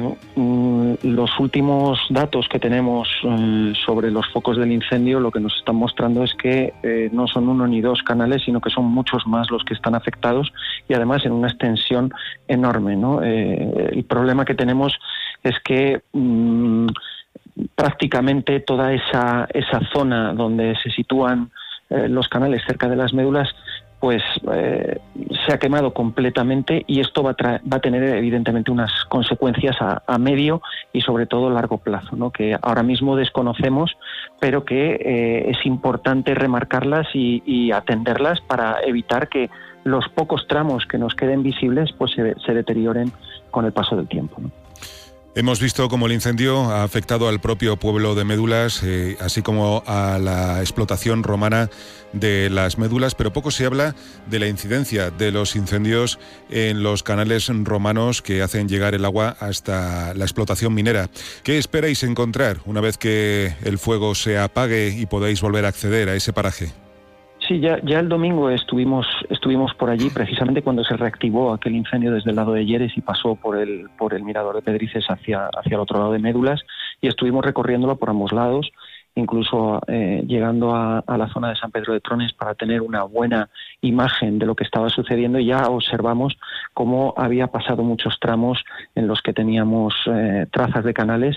los últimos datos que tenemos eh, sobre los focos del incendio lo que nos están mostrando es que eh, no son uno ni dos canales, sino que son muchos más los que están afectados y además en una extensión enorme, ¿no? Eh, el problema que tenemos es que mmm, prácticamente toda esa, esa zona donde se sitúan eh, los canales cerca de las médulas pues eh, se ha quemado completamente y esto va a, tra- va a tener evidentemente unas consecuencias a, a medio y sobre todo largo plazo, ¿no? Que ahora mismo desconocemos, pero que eh, es importante remarcarlas y, y atenderlas para evitar que los pocos tramos que nos queden visibles pues se, se deterioren con el paso del tiempo, ¿no? Hemos visto cómo el incendio ha afectado al propio pueblo de Médulas, eh, así como a la explotación romana de las médulas, pero poco se habla de la incidencia de los incendios en los canales romanos que hacen llegar el agua hasta la explotación minera. ¿Qué esperáis encontrar una vez que el fuego se apague y podáis volver a acceder a ese paraje? Sí, ya, ya el domingo estuvimos estuvimos por allí precisamente cuando se reactivó aquel incendio desde el lado de Lleres y pasó por el por el mirador de Pedrices hacia, hacia el otro lado de Médulas y estuvimos recorriéndolo por ambos lados, incluso eh, llegando a, a la zona de San Pedro de Trones para tener una buena imagen de lo que estaba sucediendo y ya observamos cómo había pasado muchos tramos en los que teníamos eh, trazas de canales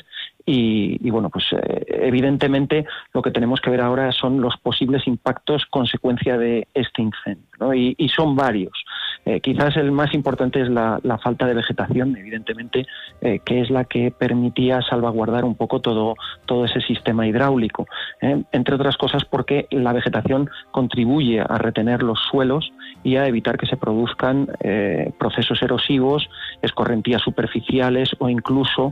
y, y bueno, pues eh, evidentemente lo que tenemos que ver ahora son los posibles impactos consecuencia de este incendio, ¿no? Y, y son varios. Eh, quizás el más importante es la, la falta de vegetación, evidentemente, eh, que es la que permitía salvaguardar un poco todo, todo ese sistema hidráulico, ¿eh? Entre otras cosas porque la vegetación contribuye a retener los suelos y a evitar que se produzcan eh, procesos erosivos, escorrentías superficiales o incluso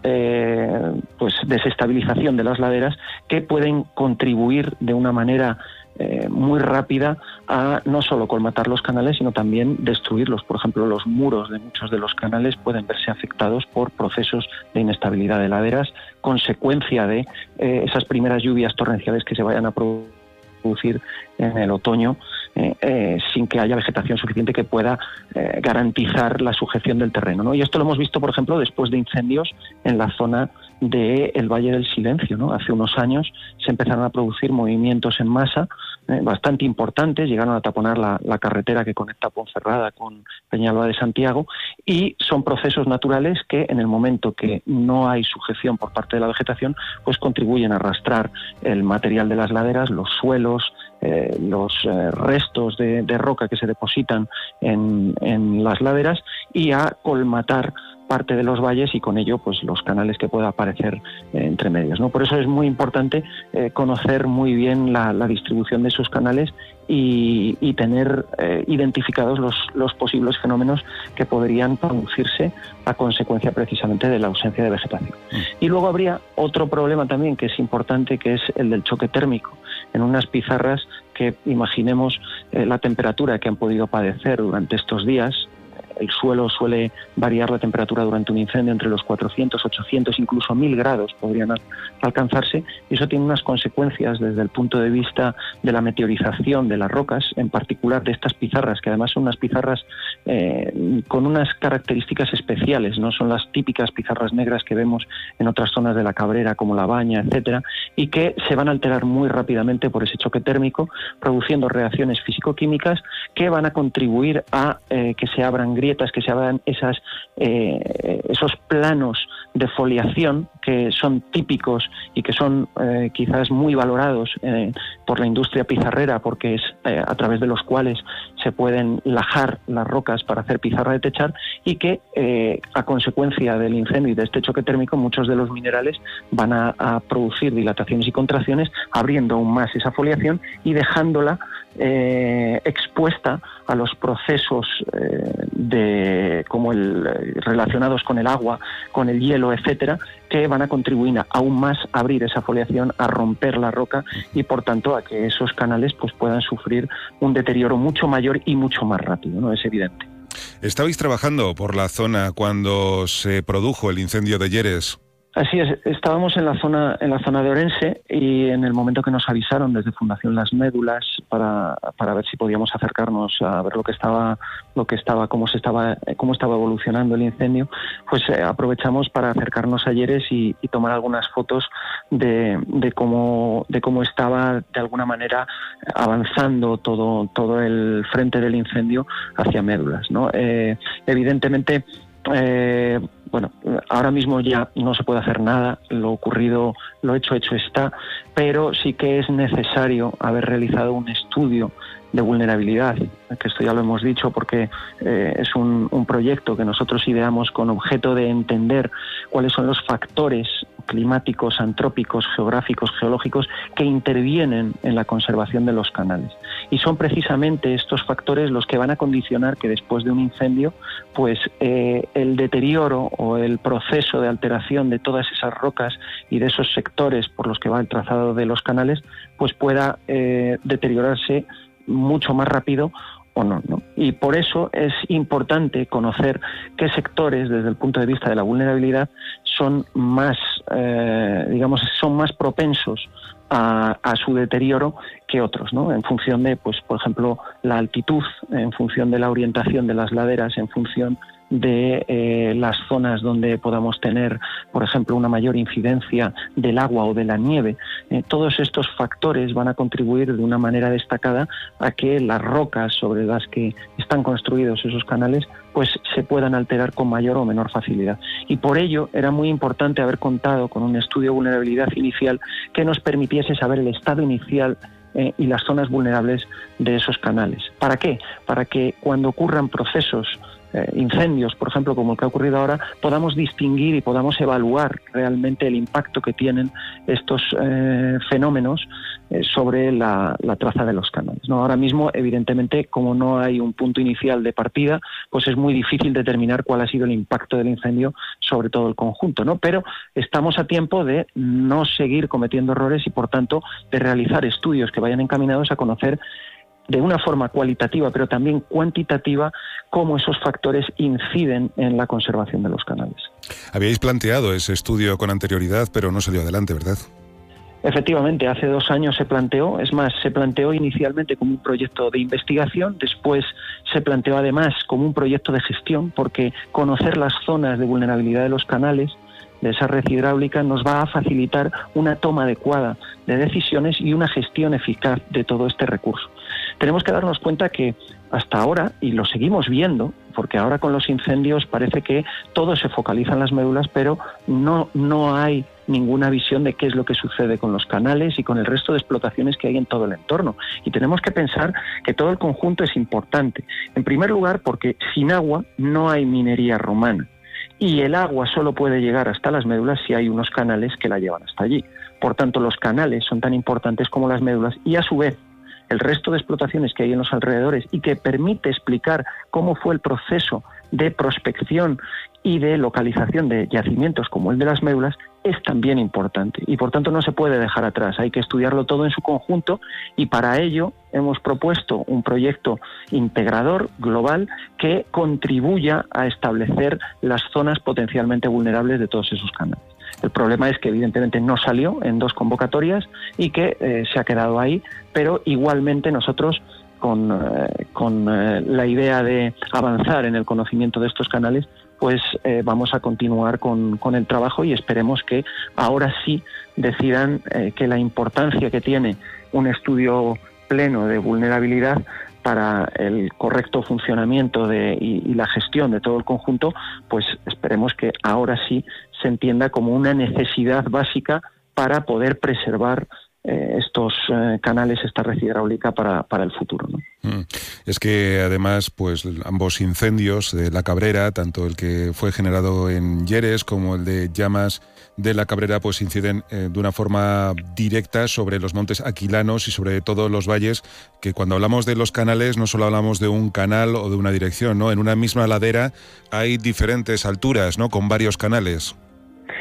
eh, pues desestabilización de las laderas que pueden contribuir de una manera Eh, muy rápida a no solo colmatar los canales, sino también destruirlos. Por ejemplo, los muros de muchos de los canales pueden verse afectados por procesos de inestabilidad de laderas, consecuencia de eh, esas primeras lluvias torrenciales que se vayan a producir en el otoño, eh, eh, sin que haya vegetación suficiente que pueda eh, garantizar la sujeción del terreno, ¿no? Y esto lo hemos visto, por ejemplo, después de incendios en la zona del Valle del Silencio, ¿no? Hace unos años se empezaron a producir movimientos en masa eh, bastante importantes, llegaron a taponar la, la carretera que conecta Ponferrada con Peñalba de Santiago y son procesos naturales que en el momento que no hay sujeción por parte de la vegetación, pues contribuyen a arrastrar el material de las laderas, los suelos, eh, los eh, restos de, de roca que se depositan en, en las laderas y a colmatar parte de los valles y con ello pues los canales que pueda aparecer eh, entre medios, ¿no? Por eso es muy importante eh, conocer muy bien la, la distribución de esos canales y, y tener eh, identificados los, los posibles fenómenos que podrían producirse a consecuencia precisamente de la ausencia de vegetación. Y luego habría otro problema también que es importante, que es el del choque térmico. En unas pizarras que imaginemos eh, la temperatura que han podido padecer durante estos días. El suelo suele variar la temperatura durante un incendio entre los cuatrocientos, ochocientos, incluso mil grados podrían alcanzarse, y eso tiene unas consecuencias desde el punto de vista de la meteorización de las rocas, en particular de estas pizarras, que además son unas pizarras eh, con unas características especiales, no son las típicas pizarras negras que vemos en otras zonas de la Cabrera, como La Baña, etcétera, y que se van a alterar muy rápidamente por ese choque térmico, produciendo reacciones físico-químicas que van a contribuir a eh, que se abran grietas, que se abran esas, eh, esos planos de foliación que son típicos y que son eh, quizás muy valorados eh, por la industria pizarrera, porque es eh, a través de los cuales se pueden lajar las rocas para hacer pizarra de techar, y que eh, a consecuencia del incendio y de este choque térmico muchos de los minerales van a, a producir dilataciones y contracciones, abriendo aún más esa foliación y dejándola eh, expuesta a los procesos eh, de como el relacionados con el agua, con el hielo, etcétera, que van a contribuir aún más a abrir esa foliación, a romper la roca y por tanto a que esos canales pues puedan sufrir un deterioro mucho mayor y mucho más rápido, ¿no? Es evidente. ¿Estabais trabajando por la zona cuando se produjo el incendio de Lleres? Así es, estábamos en la zona en la zona de Orense y en el momento que nos avisaron desde Fundación Las Médulas para, para ver si podíamos acercarnos a ver lo que estaba lo que estaba cómo se estaba cómo estaba evolucionando el incendio, pues eh, aprovechamos para acercarnos a Lleres y, y tomar algunas fotos de, de cómo de cómo estaba de alguna manera avanzando todo todo el frente del incendio hacia Médulas, ¿no? Eh, evidentemente Eh, bueno, ahora mismo ya no se puede hacer nada, lo ocurrido, lo hecho, hecho está, pero sí que es necesario haber realizado un estudio de vulnerabilidad, que esto ya lo hemos dicho porque eh, es un, un proyecto que nosotros ideamos con objeto de entender cuáles son los factores climáticos, antrópicos, geográficos, geológicos que intervienen en la conservación de los canales. Y son precisamente estos factores los que van a condicionar que después de un incendio, pues eh, el deterioro o el proceso de alteración de todas esas rocas y de esos sectores por los que va el trazado de los canales, pues pueda eh, deteriorarse mucho más rápido o no, ¿no? Y por eso es importante conocer qué sectores, desde el punto de vista de la vulnerabilidad, son más, eh, digamos, son más propensos a, a su deterioro que otros, ¿no? En función de, pues, por ejemplo, la altitud, en función de la orientación de las laderas, en función de eh, las zonas donde podamos tener, por ejemplo, una mayor incidencia del agua o de la nieve. Eh, todos estos factores van a contribuir de una manera destacada a que las rocas sobre las que están construidos esos canales pues se puedan alterar con mayor o menor facilidad. Y por ello era muy importante haber contado con un estudio de vulnerabilidad inicial que nos permitiese saber el estado inicial eh, y las zonas vulnerables de esos canales. ¿Para qué? Para que cuando ocurran procesos Eh, incendios, por ejemplo, como el que ha ocurrido ahora, podamos distinguir y podamos evaluar realmente el impacto que tienen estos eh, fenómenos eh, sobre la, la traza de los canales, ¿no? Ahora mismo, evidentemente, como no hay un punto inicial de partida, pues es muy difícil determinar cuál ha sido el impacto del incendio sobre todo el conjunto, ¿no? Pero estamos a tiempo de no seguir cometiendo errores y, por tanto, de realizar estudios que vayan encaminados a conocer de una forma cualitativa, pero también cuantitativa, cómo esos factores inciden en la conservación de los canales. Habíais planteado ese estudio con anterioridad, pero no salió adelante, ¿verdad? Efectivamente, hace dos años se planteó, es más, se planteó inicialmente como un proyecto de investigación, después se planteó además como un proyecto de gestión, porque conocer las zonas de vulnerabilidad de los canales, de esa red hidráulica, nos va a facilitar una toma adecuada de decisiones y una gestión eficaz de todo este recurso. Tenemos que darnos cuenta que hasta ahora, y lo seguimos viendo, porque ahora con los incendios parece que todo se focaliza en las médulas, pero no, no hay ninguna visión de qué es lo que sucede con los canales y con el resto de explotaciones que hay en todo el entorno. Y tenemos que pensar que todo el conjunto es importante. En primer lugar, porque sin agua no hay minería romana. Y el agua solo puede llegar hasta las médulas si hay unos canales que la llevan hasta allí. Por tanto, los canales son tan importantes como las médulas y, a su vez, el resto de explotaciones que hay en los alrededores y que permite explicar cómo fue el proceso de prospección y de localización de yacimientos como el de las médulas es también importante y por tanto no se puede dejar atrás, hay que estudiarlo todo en su conjunto y para ello hemos propuesto un proyecto integrador global que contribuya a establecer las zonas potencialmente vulnerables de todos esos canales. El problema es que evidentemente no salió en dos convocatorias y que eh, se ha quedado ahí, pero igualmente nosotros con, eh, con eh, la idea de avanzar en el conocimiento de estos canales, pues eh, vamos a continuar con, con el trabajo y esperemos que ahora sí decidan eh, que la importancia que tiene un estudio pleno de vulnerabilidad para el correcto funcionamiento de, y, y la gestión de todo el conjunto, pues esperemos que ahora sí se entienda como una necesidad básica para poder preservar eh, estos eh, canales, esta red hidráulica para, para el futuro, ¿no? Mm. Es que además, pues ambos incendios de La Cabrera, tanto el que fue generado en Lleres como el de Llamas de La Cabrera, pues inciden eh, de una forma directa sobre los montes aquilanos y sobre todos los valles, que cuando hablamos de los canales no solo hablamos de un canal o de una dirección, ¿no? En una misma ladera hay diferentes alturas, ¿no? Con varios canales.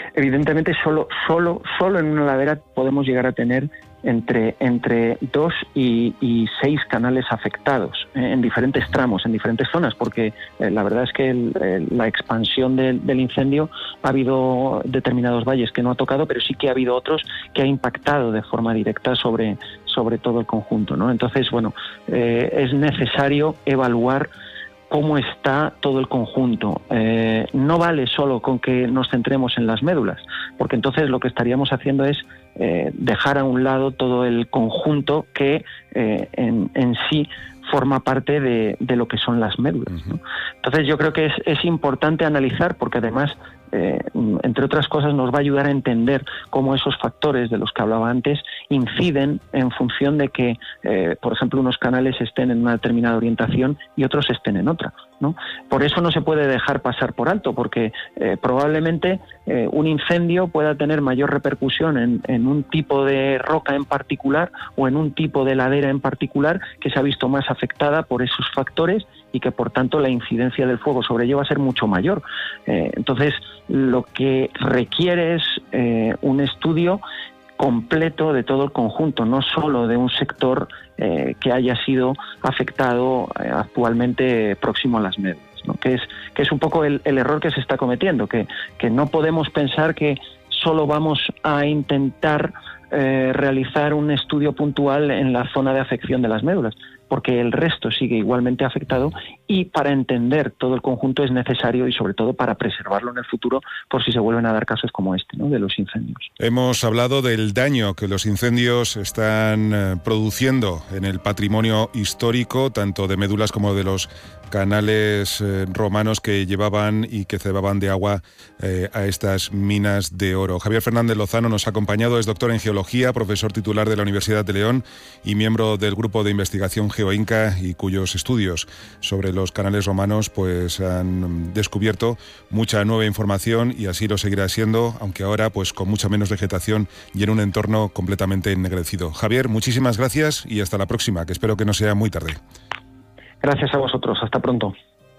evidentemente solo, solo, solo en una ladera podemos llegar a tener entre, entre dos y, y seis canales afectados eh, en diferentes tramos, en diferentes zonas, porque eh, la verdad es que el, el, la expansión del, del incendio, ha habido determinados valles que no ha tocado, pero sí que ha habido otros que ha impactado de forma directa sobre, sobre todo el conjunto, ¿no? Entonces, bueno, eh, es necesario evaluar cómo está todo el conjunto. Eh, no vale solo con que nos centremos en las médulas, porque entonces lo que estaríamos haciendo es eh, dejar a un lado todo el conjunto que eh, en, en sí forma parte de, de lo que son las médulas, ¿no? Entonces yo creo que es, es importante analizar, porque además, eh, entre otras cosas, nos va a ayudar a entender cómo esos factores de los que hablaba antes inciden en función de que, eh, por ejemplo, unos canales estén en una determinada orientación y otros estén en otra, ¿no? Por eso no se puede dejar pasar por alto, porque eh, probablemente eh, un incendio pueda tener mayor repercusión en, en un tipo de roca en particular o en un tipo de ladera en particular que se ha visto más afectada por esos factores y que por tanto la incidencia del fuego sobre ello va a ser mucho mayor. Eh, entonces lo que requiere es eh, un estudio completo de todo el conjunto, no solo de un sector eh, que haya sido afectado eh, actualmente próximo a las médulas, ¿no? Que es, que es un poco el, el error que se está cometiendo, que, que no podemos pensar que solo vamos a intentar eh, realizar un estudio puntual en la zona de afección de las médulas, porque el resto sigue igualmente afectado, y para entender todo el conjunto es necesario, y sobre todo para preservarlo en el futuro por si se vuelven a dar casos como este, ¿no?, de los incendios. Hemos hablado del daño que los incendios están eh, produciendo en el patrimonio histórico, tanto de médulas como de los canales eh, romanos que llevaban y que cebaban de agua eh, a estas minas de oro. Javier Fernández Lozano nos ha acompañado, es doctor en geología, profesor titular de la Universidad de León y miembro del grupo de investigación GeoInca, y cuyos estudios sobre los canales romanos pues han descubierto mucha nueva información, y así lo seguirá siendo, aunque ahora pues con mucha menos vegetación y en un entorno completamente ennegrecido. Javier, muchísimas gracias y hasta la próxima, que espero que no sea muy tarde. Gracias a vosotros, hasta pronto.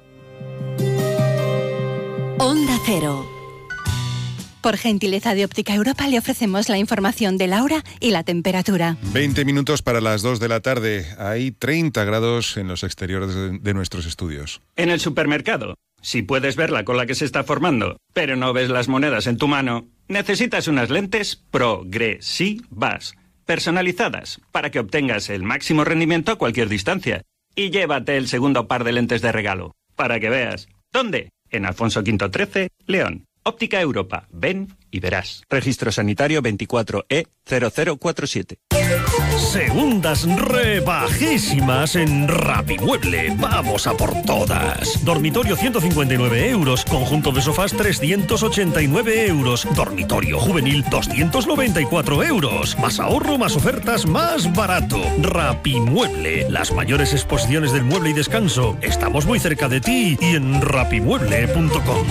Onda Cero. Por gentileza de Óptica Europa le ofrecemos la información de la hora y la temperatura. veinte minutos para las dos de la tarde. Hay treinta grados en los exteriores de, de nuestros estudios. En el supermercado, si puedes ver la cola que se está formando, pero no ves las monedas en tu mano, necesitas unas lentes progresivas, personalizadas, para que obtengas el máximo rendimiento a cualquier distancia. Y llévate el segundo par de lentes de regalo, para que veas. ¿Dónde? En Alfonso Quinto trece, León. Óptica Europa. Ven y verás. Registro sanitario veinticuatro E cero cero cuatro siete. Segundas rebajísimas en Rapimueble. Vamos a por todas. Dormitorio ciento cincuenta y nueve euros. Conjunto de sofás trescientos ochenta y nueve euros. Dormitorio juvenil doscientos noventa y cuatro euros. Más ahorro, más ofertas, más barato. Rapimueble. Las mayores exposiciones del mueble y descanso. Estamos muy cerca de ti y en rapimueble punto com.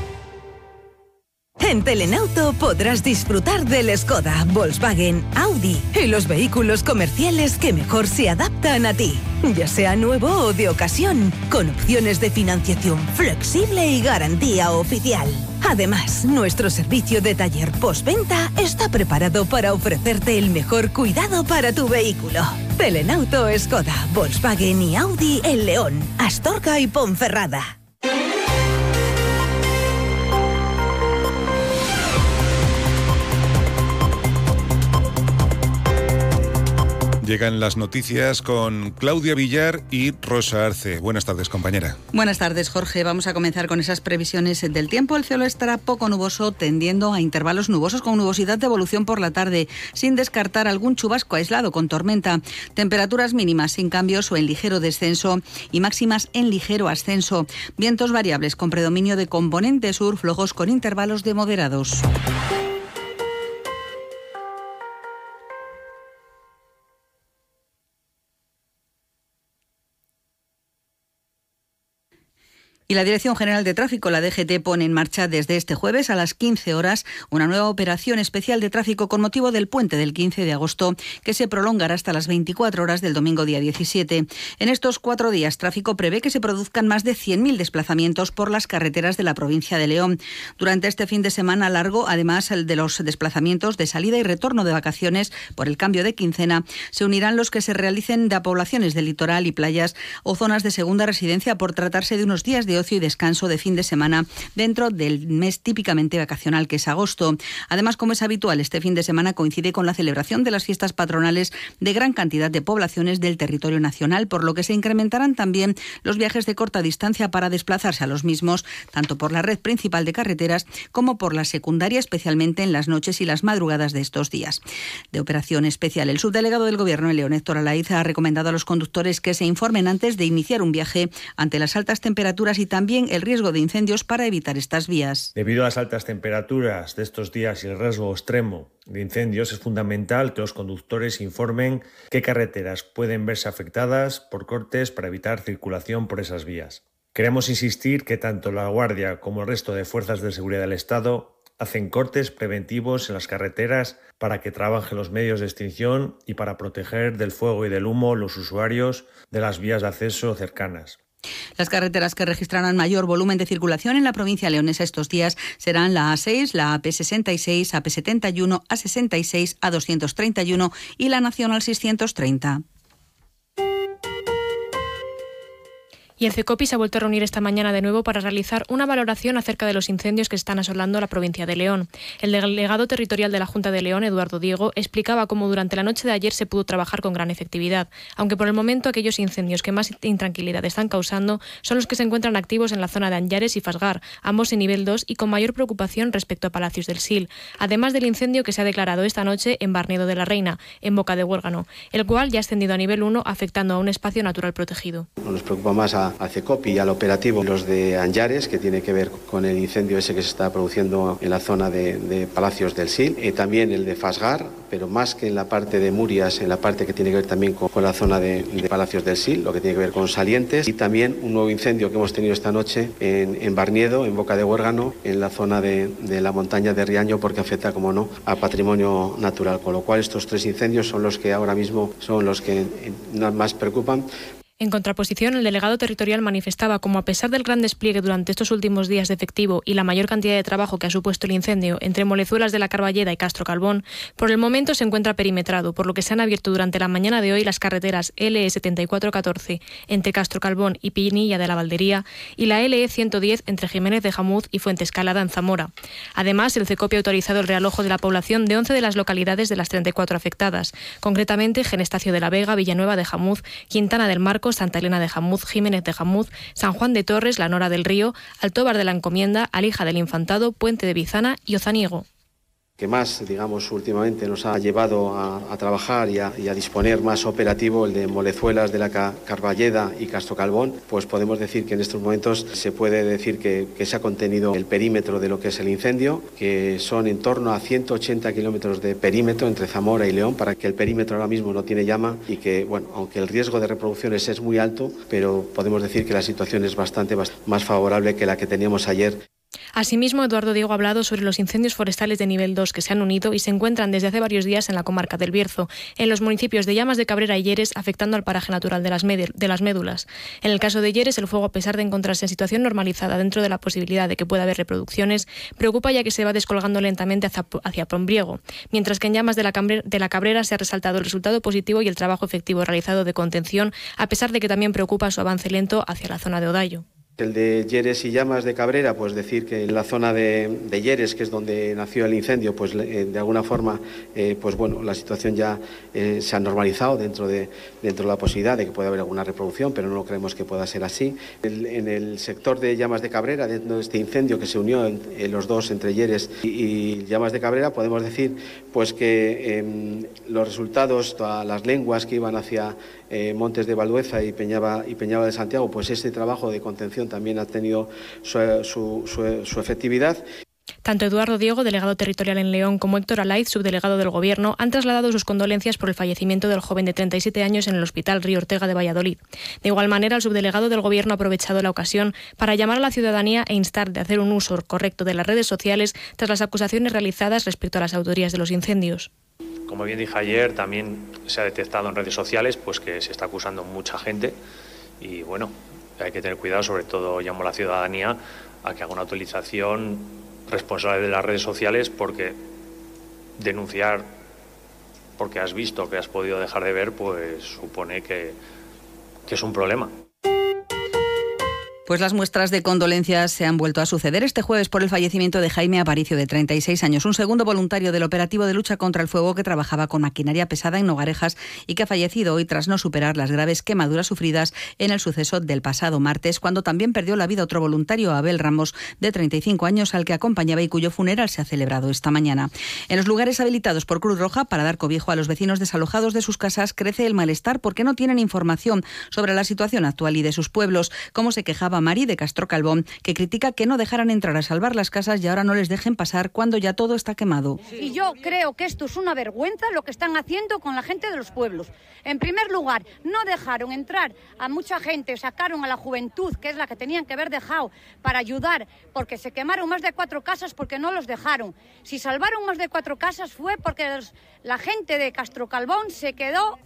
En Telenauto podrás disfrutar del Skoda, Volkswagen, Audi y los vehículos comerciales que mejor se adaptan a ti, ya sea nuevo o de ocasión, con opciones de financiación flexible y garantía oficial. Además, nuestro servicio de taller postventa está preparado para ofrecerte el mejor cuidado para tu vehículo. Telenauto, Skoda, Volkswagen y Audi en León, Astorga y Ponferrada. Llegan las noticias con Claudia Villar y Rosa Arce. Buenas tardes, compañera. Buenas tardes, Jorge. Vamos a comenzar con esas previsiones del tiempo. El cielo estará poco nuboso, tendiendo a intervalos nubosos con nubosidad de evolución por la tarde, sin descartar algún chubasco aislado con tormenta. Temperaturas mínimas sin cambios o en ligero descenso y máximas en ligero ascenso. Vientos variables con predominio de componente sur, flojos con intervalos de moderados. Y la Dirección General de Tráfico, la D G T, pone en marcha desde este jueves a las quince horas una nueva operación especial de tráfico con motivo del puente del quince de agosto, que se prolongará hasta las veinticuatro horas del domingo día diecisiete. En estos cuatro días, Tráfico prevé que se produzcan más de cien mil desplazamientos por las carreteras de la provincia de León. Durante este fin de semana largo, además el de los desplazamientos de salida y retorno de vacaciones por el cambio de quincena, se unirán los que se realicen de poblaciones del litoral y playas o zonas de segunda residencia por tratarse de unos días de ocio y descanso de fin de semana dentro del mes típicamente vacacional que es agosto. Además, como es habitual, este fin de semana coincide con la celebración de las fiestas patronales de gran cantidad de poblaciones del territorio nacional, por lo que se incrementarán también los viajes de corta distancia para desplazarse a los mismos, tanto por la red principal de carreteras como por la secundaria, especialmente en las noches y las madrugadas de estos días. De operación especial, el subdelegado del Gobierno en León, Héctor Alaiz, ha recomendado a los conductores que se informen antes de iniciar un viaje ante las altas temperaturas y también el riesgo de incendios para evitar estas vías. Debido a las altas temperaturas de estos días y el riesgo extremo de incendios, es fundamental que los conductores informen qué carreteras pueden verse afectadas por cortes para evitar circulación por esas vías. Queremos insistir que tanto la Guardia como el resto de fuerzas de seguridad del Estado hacen cortes preventivos en las carreteras para que trabajen los medios de extinción y para proteger del fuego y del humo los usuarios de las vías de acceso cercanas. Las carreteras que registrarán mayor volumen de circulación en la provincia leonesa estos días serán la A seis, la A P sesenta y seis, A P setenta y uno, A sesenta y seis, A doscientos treinta y uno y la Nacional seiscientos treinta. Y el CECOPI se ha vuelto a reunir esta mañana de nuevo para realizar una valoración acerca de los incendios que están asolando la provincia de León. El delegado territorial de la Junta de León, Eduardo Diego, explicaba cómo durante la noche de ayer se pudo trabajar con gran efectividad, aunque por el momento aquellos incendios que más intranquilidad están causando son los que se encuentran activos en la zona de Anllares y Fasgar, ambos en nivel dos y con mayor preocupación respecto a Palacios del Sil, además del incendio que se ha declarado esta noche en Barnedo de la Reina, en Boca de Huérgano, el cual ya ha ascendido a nivel uno, afectando a un espacio natural protegido. Nos preocupa más a al CECOPI y al operativo los de Anllares, que tiene que ver con el incendio ese que se está produciendo en la zona de, de Palacios del Sil, y también el de Fasgar, pero más que en la parte de Murias, en la parte que tiene que ver también con, con la zona de, de Palacios del Sil, lo que tiene que ver con Salientes, y también un nuevo incendio que hemos tenido esta noche en, en Barniedo, en Boca de Huérgano, en la zona de, de la montaña de Riaño, porque afecta, como no, a patrimonio natural, con lo cual estos tres incendios son los que ahora mismo son los que más preocupan. En contraposición, el delegado territorial manifestaba cómo, a pesar del gran despliegue durante estos últimos días de efectivo y la mayor cantidad de trabajo que ha supuesto el incendio entre Molezuelas de la Carballeda y Castro Calbón, por el momento se encuentra perimetrado, por lo que se han abierto durante la mañana de hoy las carreteras L E setenta y cuatro catorce entre Castro Calbón y Pinilla de la Valdería y la L E ciento diez entre Jiménez de Jamuz y Fuente Escalada en Zamora. Además, el CECOPI ha autorizado el realojo de la población de once de las localidades de las treinta y cuatro afectadas, concretamente Genestacio de la Vega, Villanueva de Jamuz, Quintana del Marco, Santa Elena de Jamuz, Jiménez de Jamuz, San Juan de Torres, La Nora del Río, Altóvar de la Encomienda, Alija del Infantado, Puente de Bizana y Ozaniego. Que más, digamos, últimamente nos ha llevado a, a trabajar y a, y a disponer más operativo, el de Molezuelas de la Carballeda y Castro Calbón, pues podemos decir que en estos momentos se puede decir que, que se ha contenido el perímetro de lo que es el incendio, que son en torno a ciento ochenta kilómetros de perímetro entre Zamora y León, para que el perímetro ahora mismo no tiene llama y que, bueno, aunque el riesgo de reproducciones es muy alto, pero podemos decir que la situación es bastante, bastante más favorable que la que teníamos ayer. Asimismo, Eduardo Diego ha hablado sobre los incendios forestales de nivel dos que se han unido y se encuentran desde hace varios días en la comarca del Bierzo, en los municipios de Llamas de Cabrera y Lleres, afectando al paraje natural de las, de las médulas. En el caso de Lleres, el fuego, a pesar de encontrarse en situación normalizada dentro de la posibilidad de que pueda haber reproducciones, preocupa ya que se va descolgando lentamente hacia, hacia Pombriego, mientras que en Llamas de la, Cambre, de la Cabrera se ha resaltado el resultado positivo y el trabajo efectivo realizado de contención, a pesar de que también preocupa su avance lento hacia la zona de Odallo. El de Lleres y Llamas de Cabrera, pues decir que en la zona de, de Lleres, que es donde nació el incendio, pues eh, de alguna forma, eh, pues bueno, la situación ya eh, se ha normalizado dentro de, dentro de la posibilidad de que pueda haber alguna reproducción, pero no creemos que pueda ser así. El, en el sector de Llamas de Cabrera, dentro de este incendio que se unió en, en los dos, entre Lleres y, y Llamas de Cabrera, podemos decir pues que eh, los resultados, todas las lenguas que iban hacia eh, Montes de Valdueza y Peñaba, y Peñaba de Santiago, pues este trabajo de contención también ha tenido su, su, su, su efectividad. Tanto Eduardo Diego, delegado territorial en León, como Héctor Alaiz, subdelegado del Gobierno, han trasladado sus condolencias por el fallecimiento del joven de treinta y siete años en el Hospital Río Ortega de Valladolid. De igual manera, el subdelegado del Gobierno ha aprovechado la ocasión para llamar a la ciudadanía e instar de hacer un uso correcto de las redes sociales tras las acusaciones realizadas respecto a las autorías de los incendios. Como bien dije ayer, también se ha detectado en redes sociales pues que se está acusando mucha gente y bueno, hay que tener cuidado, sobre todo llamo a la ciudadanía a que haga una utilización responsable de las redes sociales, porque denunciar porque has visto que has podido dejar de ver pues supone que, que es un problema. Pues las muestras de condolencias se han vuelto a suceder este jueves por el fallecimiento de Jaime Aparicio, de treinta y seis años, un segundo voluntario del operativo de lucha contra el fuego que trabajaba con maquinaria pesada en Nogarejas y que ha fallecido hoy tras no superar las graves quemaduras sufridas en el suceso del pasado martes, cuando también perdió la vida otro voluntario, Abel Ramos, de treinta y cinco años, al que acompañaba y cuyo funeral se ha celebrado esta mañana. En los lugares habilitados por Cruz Roja para dar cobijo a los vecinos desalojados de sus casas crece el malestar porque no tienen información sobre la situación actual y de sus pueblos, como se quejaba Mari de Castro Calbón, que critica que no dejaran entrar a salvar las casas y ahora no les dejen pasar cuando ya todo está quemado. Y yo creo que esto es una vergüenza lo que están haciendo con la gente de los pueblos. En primer lugar, no dejaron entrar a mucha gente, sacaron a la juventud, que es la que tenían que haber dejado, para ayudar, porque se quemaron más de cuatro casas porque no los dejaron. Si salvaron más de cuatro casas fue porque los, la gente de Castro Calbón se quedó...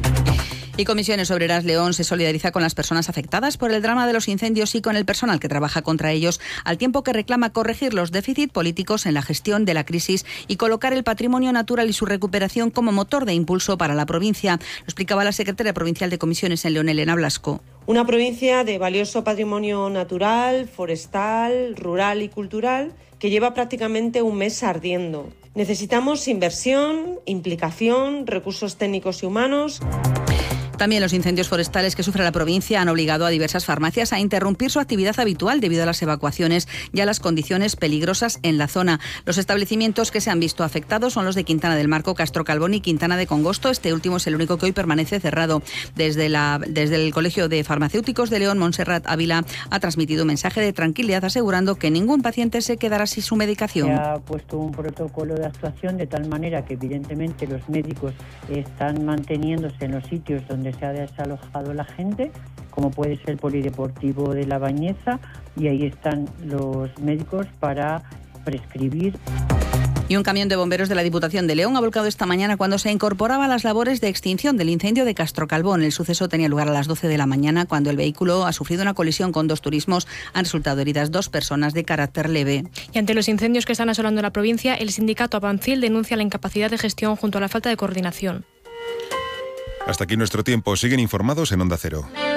Y Comisiones Obreras León se solidariza con las personas afectadas por el drama de los incendios y con el personal que trabaja contra ellos, al tiempo que reclama corregir los déficits políticos en la gestión de la crisis y colocar el patrimonio natural y su recuperación como motor de impulso para la provincia. Lo explicaba la secretaria provincial de Comisiones en León, Elena Blasco. Una provincia de valioso patrimonio natural, forestal, rural y cultural que lleva prácticamente un mes ardiendo. Necesitamos inversión, implicación, recursos técnicos y humanos. También los incendios forestales que sufre la provincia han obligado a diversas farmacias a interrumpir su actividad habitual debido a las evacuaciones y a las condiciones peligrosas en la zona. Los establecimientos que se han visto afectados son los de Quintana del Marco, Castro Calbón y Quintana de Congosto. Este último es el único que hoy permanece cerrado. Desde, la, desde el Colegio de Farmacéuticos de León, Montserrat Ávila ha transmitido un mensaje de tranquilidad asegurando que ningún paciente se quedará sin su medicación. Se ha puesto un protocolo de actuación de tal manera que evidentemente los médicos están manteniéndose en los sitios donde se ha desalojado la gente, como puede ser el Polideportivo de La Bañeza, y ahí están los médicos para prescribir. Y un camión de bomberos de la Diputación de León ha volcado esta mañana cuando se incorporaba a las labores de extinción del incendio de Castro Calbón. El suceso tenía lugar a las doce de la mañana cuando el vehículo ha sufrido una colisión con dos turismos. Han resultado heridas dos personas de carácter leve. Y ante los incendios que están asolando la provincia, el sindicato Avancil denuncia la incapacidad de gestión junto a la falta de coordinación. Hasta aquí nuestro tiempo. Siguen informados en Onda Cero.